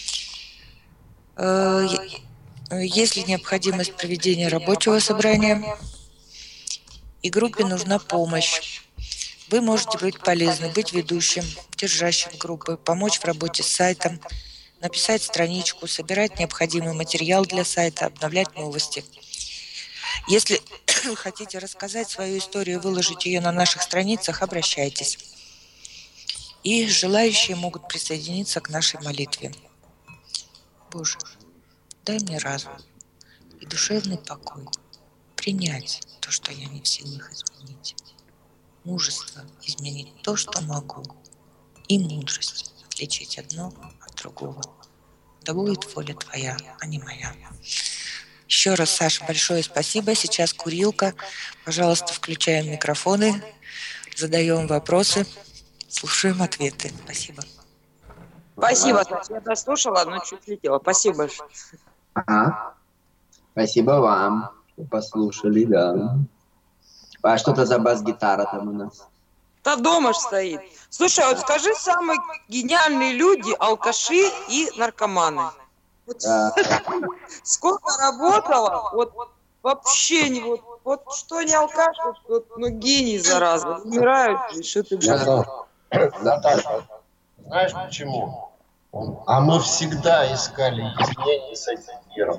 Есть ли необходимость проведения рабочего собрания? И группе нужна помощь. Вы можете быть полезны, быть ведущим, держащим группы, помочь в работе с сайтом, написать страничку, собирать необходимый материал для сайта, обновлять новости. Если хотите рассказать свою историю, выложить ее на наших страницах, обращайтесь. И желающие могут присоединиться к нашей молитве. Боже, дай мне разум и душевный покой принять то, что я не в силах изменить, мужество изменить то, что могу, и мудрость отличить одно от другого. Да будет воля Твоя, а не моя. Еще раз, Саша, большое спасибо. Сейчас курилка. Пожалуйста, включаем микрофоны, задаем вопросы, слушаем ответы. Спасибо. Спасибо, Саша. Я дослушала, но чуть летела. Спасибо большое. Ага. Спасибо вам, что послушали, да. А что это за бас-гитара там у нас? Да дома ж стоит. Слушай, вот скажи, самые гениальные люди, алкаши и наркоманы. Вот, сколько работала, вот вообще не вот что не алкаш, вот, ну гений, зараза, умирают, и что ты будешь? Наташа, знаешь почему? А мы всегда искали единение с этим миром.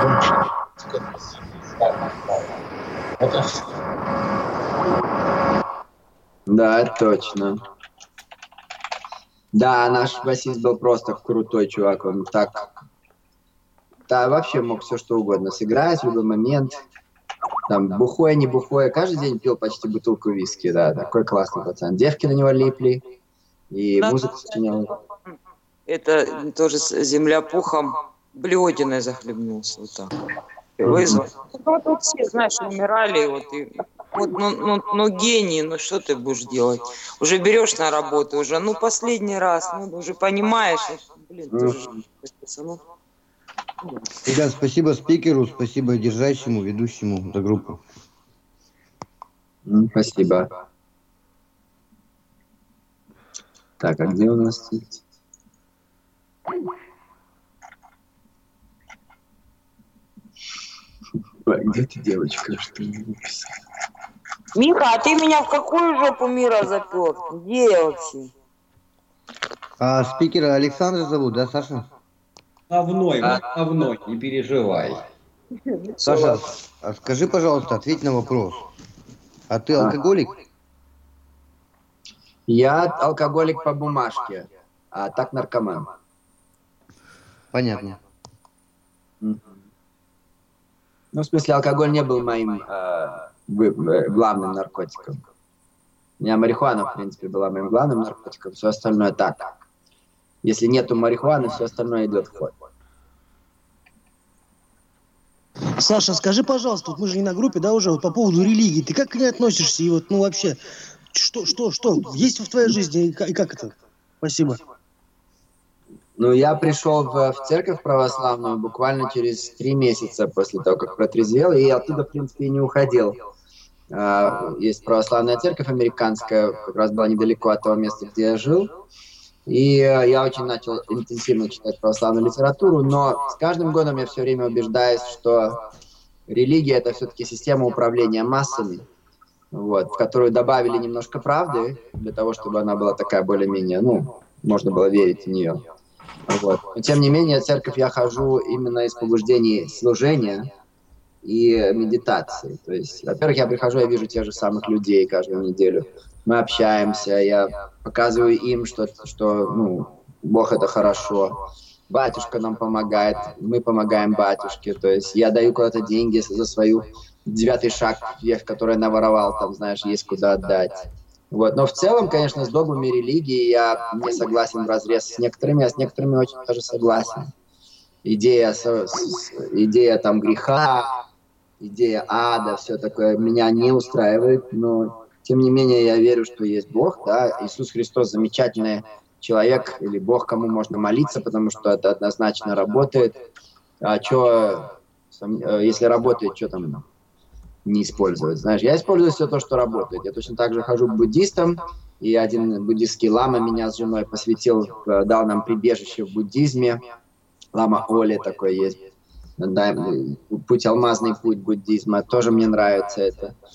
Это все. Да, точно. Да, наш басист был просто крутой чувак, он так... Да, вообще мог все что угодно сыграть в любой момент. Там, бухое, не бухое, каждый день пил почти бутылку виски, да, такой классный пацан. Девки на него липли, и музыку сочинял. Это тоже земля пухом блевотиной захлебнулся, вот так. Вызвал. Ну, вот все, знаешь, умирали, вот, и, вот, ну, гений, ну, что ты будешь делать? Уже берешь на работу, уже, ну, последний раз, ну, уже понимаешь, блин, тоже пацанов. Ребят, спасибо спикеру, спасибо держащему, ведущему за группу. Спасибо. Так, а где у нас тут? Где ты, девочка, что не написала? Миха, а ты меня в какую жопу мира запер? Где я вообще? А спикера Александр зовут, да, Саша? Говной, говной, не переживай. Саша, а скажи, пожалуйста, ответь на вопрос. А ты алкоголик? Я алкоголик по бумажке, а так наркоман. Понятно. Ну, в смысле, алкоголь не был моим главным наркотиком. У меня марихуана, в принципе, была моим главным наркотиком, все остальное так. Если нету марихуаны, все остальное идет в ход. Саша, скажи, пожалуйста, вот мы же не на группе, да, уже, вот по поводу религии, ты как к ней относишься? И вот, ну, вообще, что есть в твоей жизни, и как это? Спасибо. Ну, я пришел в церковь православную буквально через 3 месяца после того, как протрезвел, и оттуда, в принципе, и не уходил. Есть православная церковь американская, как раз была недалеко от того места, где я жил. И я очень начал интенсивно читать православную литературу, но с каждым годом я все время убеждаюсь, что религия — это все-таки система управления массами, вот, в которую добавили немножко правды, для того, чтобы она была такая более-менее, ну, можно было верить в нее. Вот. Но тем не менее, в церковь я хожу именно из побуждений служения и медитации. То есть, во-первых, я прихожу, я вижу тех же самых людей каждую неделю. Мы общаемся, я показываю им, что ну, Бог — это хорошо. Батюшка нам помогает, мы помогаем батюшке. То есть я даю куда-то деньги за свою 9-й шаг, который я наворовал, там, знаешь, есть куда отдать. Вот. Но в целом, конечно, с догмами религии я не согласен вразрез с некоторыми, а с некоторыми очень даже согласен. Идея там греха, идея ада, все такое меня не устраивает, но тем не менее я верю, что есть Бог, да, Иисус Христос замечательный человек или Бог, кому можно молиться, потому что это однозначно работает. А если работает, что там не использовать? Знаешь, я использую все то, что работает. Я точно так же хожу к буддистам, и один буддистский лама меня с женой посвятил, дал нам прибежище в буддизме. Лама Оли такой есть. Да, алмазный путь буддизма. Тоже мне нравится это.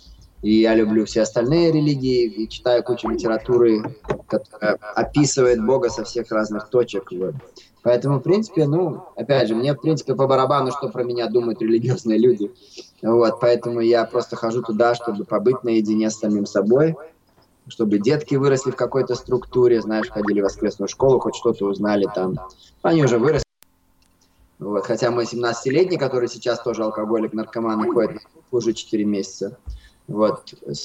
И я люблю все остальные религии, и читаю кучу литературы, которая описывает Бога со всех разных точек. Вот. Поэтому, в принципе, ну, опять же, мне, в принципе, по барабану, что про меня думают религиозные люди. Вот, поэтому я просто хожу туда, чтобы побыть наедине с самим собой, чтобы детки выросли в какой-то структуре, знаешь, ходили в воскресную школу, хоть что-то узнали там. Они уже выросли. Вот, хотя мой 17-летний, который сейчас тоже алкоголик, наркоман, ходит уже 4 месяца. Вот,